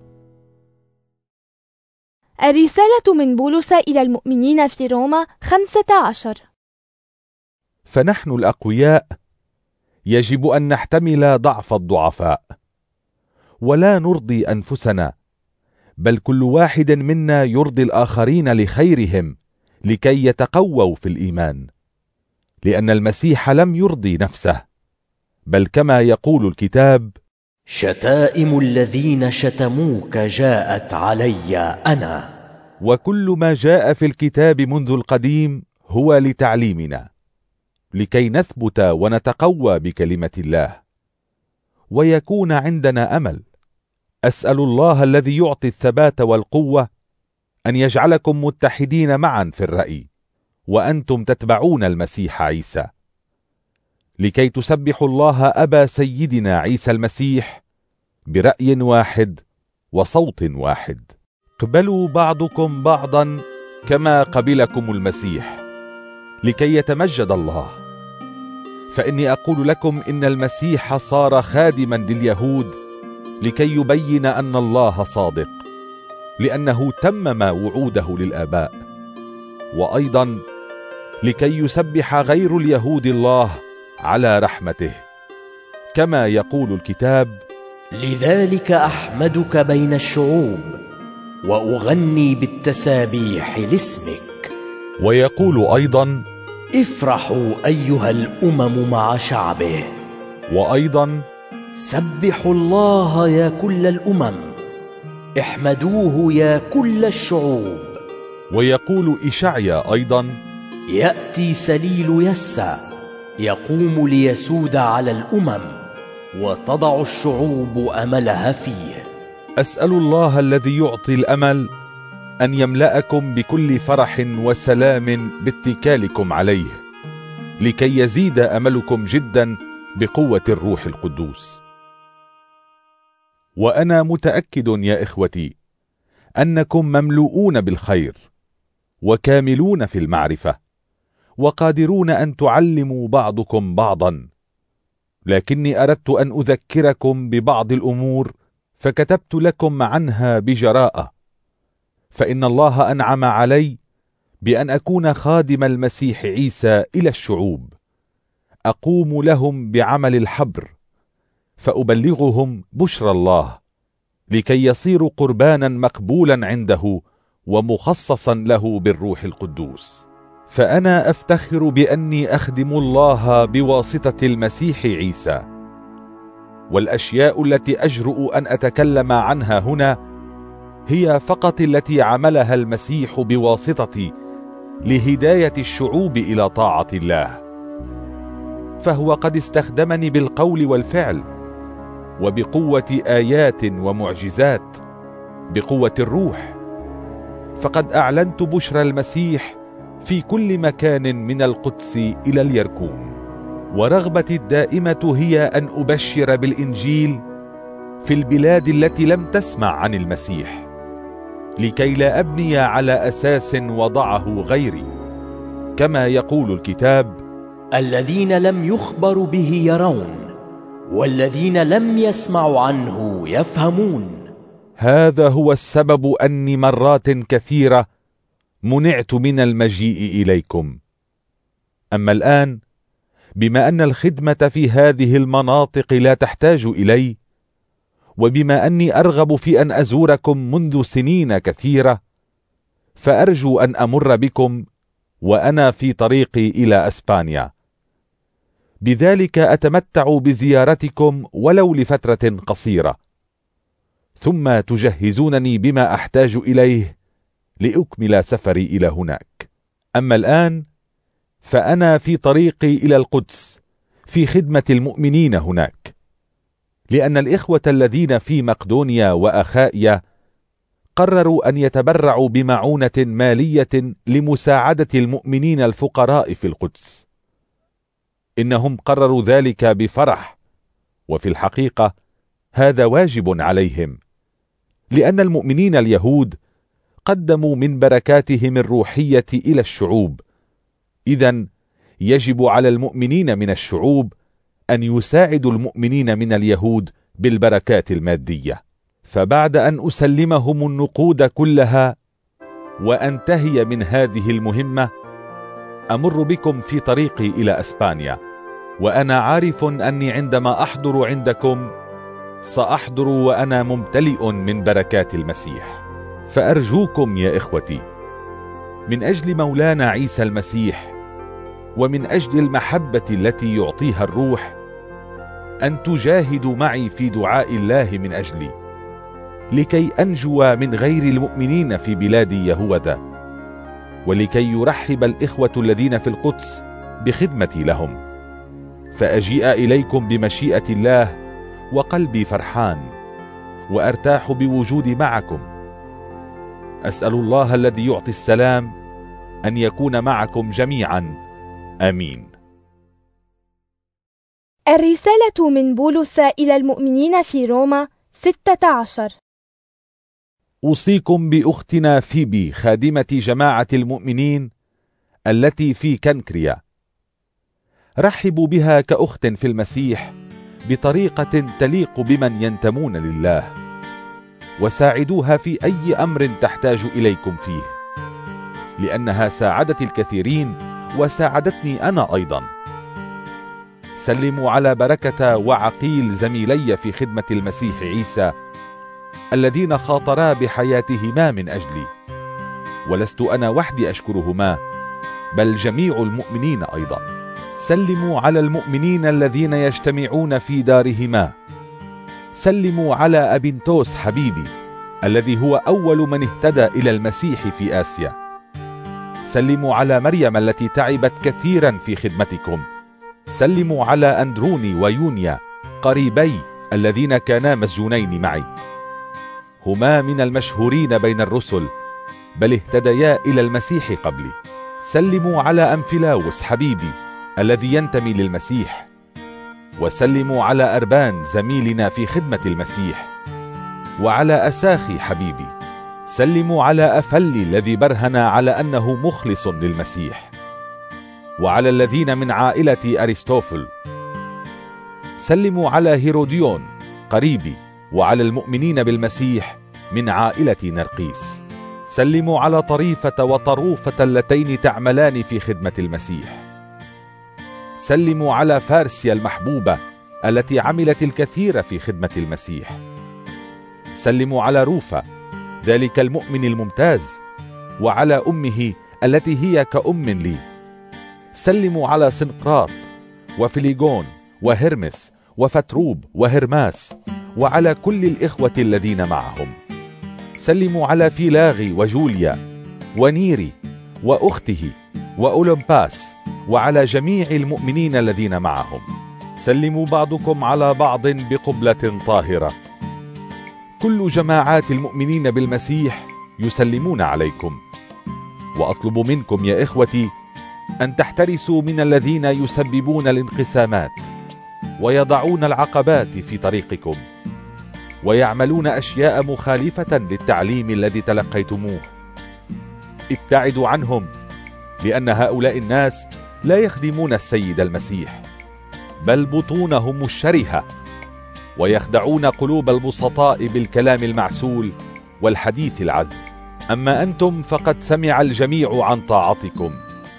الرسالة من بولس إلى المؤمنين في روما خمسة عشر. فنحن الأقوياء يجب أن نحتمل ضعف الضعفاء، ولا نرضي أنفسنا، بل كل واحد منا يرضي الآخرين لخيرهم لكي يتقووا في الإيمان، لأن المسيح لم يرضي نفسه، بل كما يقول الكتاب: شتائم الذين شتموك جاءت علي أنا. وكل ما جاء في الكتاب منذ القديم هو لتعليمنا، لكي نثبت ونتقوى بكلمة الله ويكون عندنا أمل. أسأل الله الذي يعطي الثبات والقوة أن يجعلكم متحدين معا في الرأي، وأنتم تتبعون المسيح عيسى، لكي تسبحوا الله أبا سيدنا عيسى المسيح برأي واحد وصوت واحد. اقبلوا بعضكم بعضا كما قبلكم المسيح لكي يتمجد الله. فإني أقول لكم إن المسيح صار خادما لليهود لكي يبين أن الله صادق، لأنه تمم وعوده للآباء، وأيضا لكي يسبح غير اليهود الله على رحمته، كما يقول الكتاب: لذلك أحمدك بين الشعوب وأغني بالتسابيح لاسمك. ويقول أيضا: افرحوا أيها الأمم مع شعبه. وأيضا: سبحوا الله يا كل الأمم، احمدوه يا كل الشعوب. ويقول إشعيا أيضا: يأتي سليل يسى يقوم ليسود على الأمم، وتضع الشعوب أملها فيه. أسأل الله الذي يعطي الأمل أن يملأكم بكل فرح وسلام باتكالكم عليه، لكي يزيد أملكم جدا بقوة الروح القدوس. وأنا متأكد يا إخوتي أنكم مملوءون بالخير وكاملون في المعرفة، وقادرون أن تعلموا بعضكم بعضا، لكني أردت أن أذكركم ببعض الأمور فكتبت لكم عنها بجراءة. فإن الله أنعم علي بأن أكون خادم المسيح عيسى إلى الشعوب، أقوم لهم بعمل الحبر، فأبلغهم بشرى الله لكي يصيروا قربانا مقبولا عنده ومخصصا له بالروح القدوس. فأنا أفتخر بأني أخدم الله بواسطة المسيح عيسى، والأشياء التي أجرؤ أن أتكلم عنها هنا هي فقط التي عملها المسيح بواسطتي لهداية الشعوب إلى طاعة الله. فهو قد استخدمني بالقول والفعل، وبقوة آيات ومعجزات، بقوة الروح. فقد أعلنت بشرى المسيح في كل مكان من القدس إلى اليركون. ورغبتي الدائمة هي أن أبشر بالإنجيل في البلاد التي لم تسمع عن المسيح، لكي لا أبني على أساس وضعه غيري، كما يقول الكتاب: الذين لم يخبروا به يرون، والذين لم يسمعوا عنه يفهمون. هذا هو السبب أني مرات كثيرة منعت من المجيء إليكم. أما الآن، بما أن الخدمة في هذه المناطق لا تحتاج إلي، وبما أني أرغب في أن أزوركم منذ سنين كثيرة، فأرجو أن أمر بكم وأنا في طريقي إلى أسبانيا، بذلك أتمتع بزيارتكم ولو لفترة قصيرة، ثم تجهزونني بما أحتاج إليه لأكمل سفري إلى هناك. أما الآن فأنا في طريقي إلى القدس في خدمة المؤمنين هناك، لأن الإخوة الذين في مقدونيا وأخائيا قرروا أن يتبرعوا بمعونة مالية لمساعدة المؤمنين الفقراء في القدس. إنهم قرروا ذلك بفرح، وفي الحقيقة هذا واجب عليهم، لأن المؤمنين اليهود قدموا من بركاتهم الروحية إلى الشعوب. إذن يجب على المؤمنين من الشعوب أن يساعدوا المؤمنين من اليهود بالبركات المادية. فبعد أن أسلمهم النقود كلها وأنتهي من هذه المهمة، أمر بكم في طريقي إلى أسبانيا، وأنا عارف أني عندما أحضر عندكم سأحضر وأنا ممتلئ من بركات المسيح. فأرجوكم يا إخوتي، من أجل مولانا عيسى المسيح ومن أجل المحبة التي يعطيها الروح، أن تجاهدوا معي في دعاء الله من أجلي، لكي أنجو من غير المؤمنين في بلاد يهوذا، ولكي يرحب الإخوة الذين في القدس بخدمتي لهم، فأجيء إليكم بمشيئة الله وقلبي فرحان، وأرتاح بوجودي معكم. أسأل الله الذي يعطي السلام أن يكون معكم جميعا. آمين. الرسالة من بولس إلى المؤمنين في روما ستة عشر. أوصيكم بأختنا فيبي خادمة جماعة المؤمنين التي في كنكريا. رحبوا بها كأخت في المسيح بطريقة تليق بمن ينتمون لله، وساعدوها في أي أمر تحتاج إليكم فيه، لأنها ساعدت الكثيرين وساعدتني أنا أيضا. سلموا على بركة وعقيل زميلي في خدمة المسيح عيسى الذين خاطرا بحياتهما من أجلي، ولست أنا وحدي أشكرهما بل جميع المؤمنين أيضا. سلموا على المؤمنين الذين يجتمعون في دارهما. سلموا على أبنتوس حبيبي الذي هو أول من اهتدى إلى المسيح في آسيا. سلموا على مريم التي تعبت كثيرا في خدمتكم. سلموا على أندروني ويونيا قريبي الذين كانا مسجونين معي، هما من المشهورين بين الرسل بل اهتديا إلى المسيح قبلي. سلموا على أمفلاوس حبيبي الذي ينتمي للمسيح. وسلموا على أربان زميلنا في خدمة المسيح، وعلى أساخي حبيبي. سلموا على أفلي الذي برهن على أنه مخلص للمسيح، وعلى الذين من عائلة أرسطوفل. سلموا على هيروديون قريبي، وعلى المؤمنين بالمسيح من عائلة نرقيس. سلموا على طريفة وطروفة اللتين تعملان في خدمة المسيح. سلموا على فارسيا المحبوبة التي عملت الكثير في خدمة المسيح. سلموا على روفا ذلك المؤمن الممتاز، وعلى أمه التي هي كأم لي. سلموا على سنقراط وفليجون وهرمس وفتروب وهرماس، وعلى كل الإخوة الذين معهم. سلموا على فيلاغي وجوليا ونيري وأخته وأولمباس، وعلى جميع المؤمنين الذين معهم. سلموا بعضكم على بعض بقبلة طاهرة. كل جماعات المؤمنين بالمسيح يسلمون عليكم. وأطلب منكم يا إخوتي أن تحترسوا من الذين يسببون الانقسامات ويضعون العقبات في طريقكم ويعملون أشياء مخالفة للتعليم الذي تلقيتموه. ابتعدوا عنهم، لأن هؤلاء الناس لا يخدمون السيد المسيح بل بطونهم الشرهة، ويخدعون قلوب البسطاء بالكلام المعسول والحديث العذب. أما أنتم فقد سمع الجميع عن طاعتكم،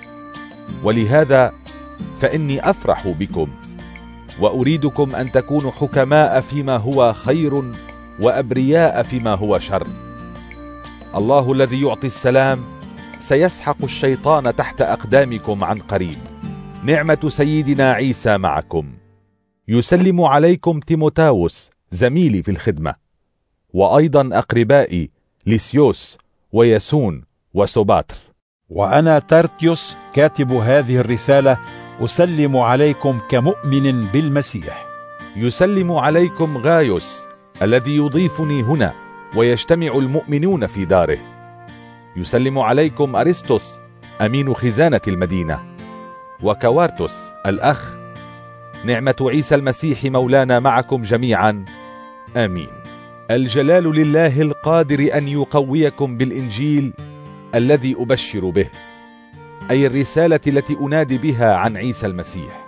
ولهذا فإني أفرح بكم، وأريدكم أن تكونوا حكماء فيما هو خير وأبرياء فيما هو شر. الله الذي يعطي السلام سيسحق الشيطان تحت أقدامكم عن قريب. نعمة سيدنا عيسى معكم. يسلم عليكم تيموتاوس زميلي في الخدمة، وأيضا أقربائي ليسيوس وياسون وسوباتر. وأنا ترتيوس كاتب هذه الرسالة أسلم عليكم كمؤمن بالمسيح. يسلم عليكم غايوس الذي يضيفني هنا ويجتمع المؤمنون في داره. يسلم عليكم أرسطس أمين خزانة المدينة، وكوارتوس الأخ. نعمة عيسى المسيح مولانا معكم جميعا، آمين. الجلال لله القادر أن يقويكم بالإنجيل الذي أبشر به، أي الرسالة التي أنادي بها عن عيسى المسيح،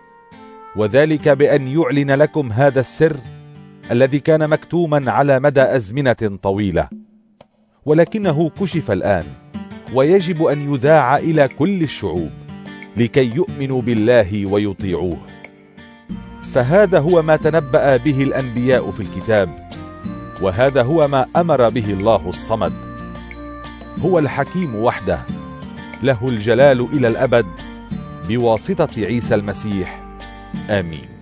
وذلك بأن يعلن لكم هذا السر الذي كان مكتوما على مدى أزمنة طويلة، ولكنه كشف الآن، ويجب أن يذاع إلى كل الشعوب لكي يؤمنوا بالله ويطيعوه. فهذا هو ما تنبأ به الأنبياء في الكتاب، وهذا هو ما أمر به الله الصمد. هو الحكيم وحده، له الجلال إلى الأبد بواسطة عيسى المسيح، آمين.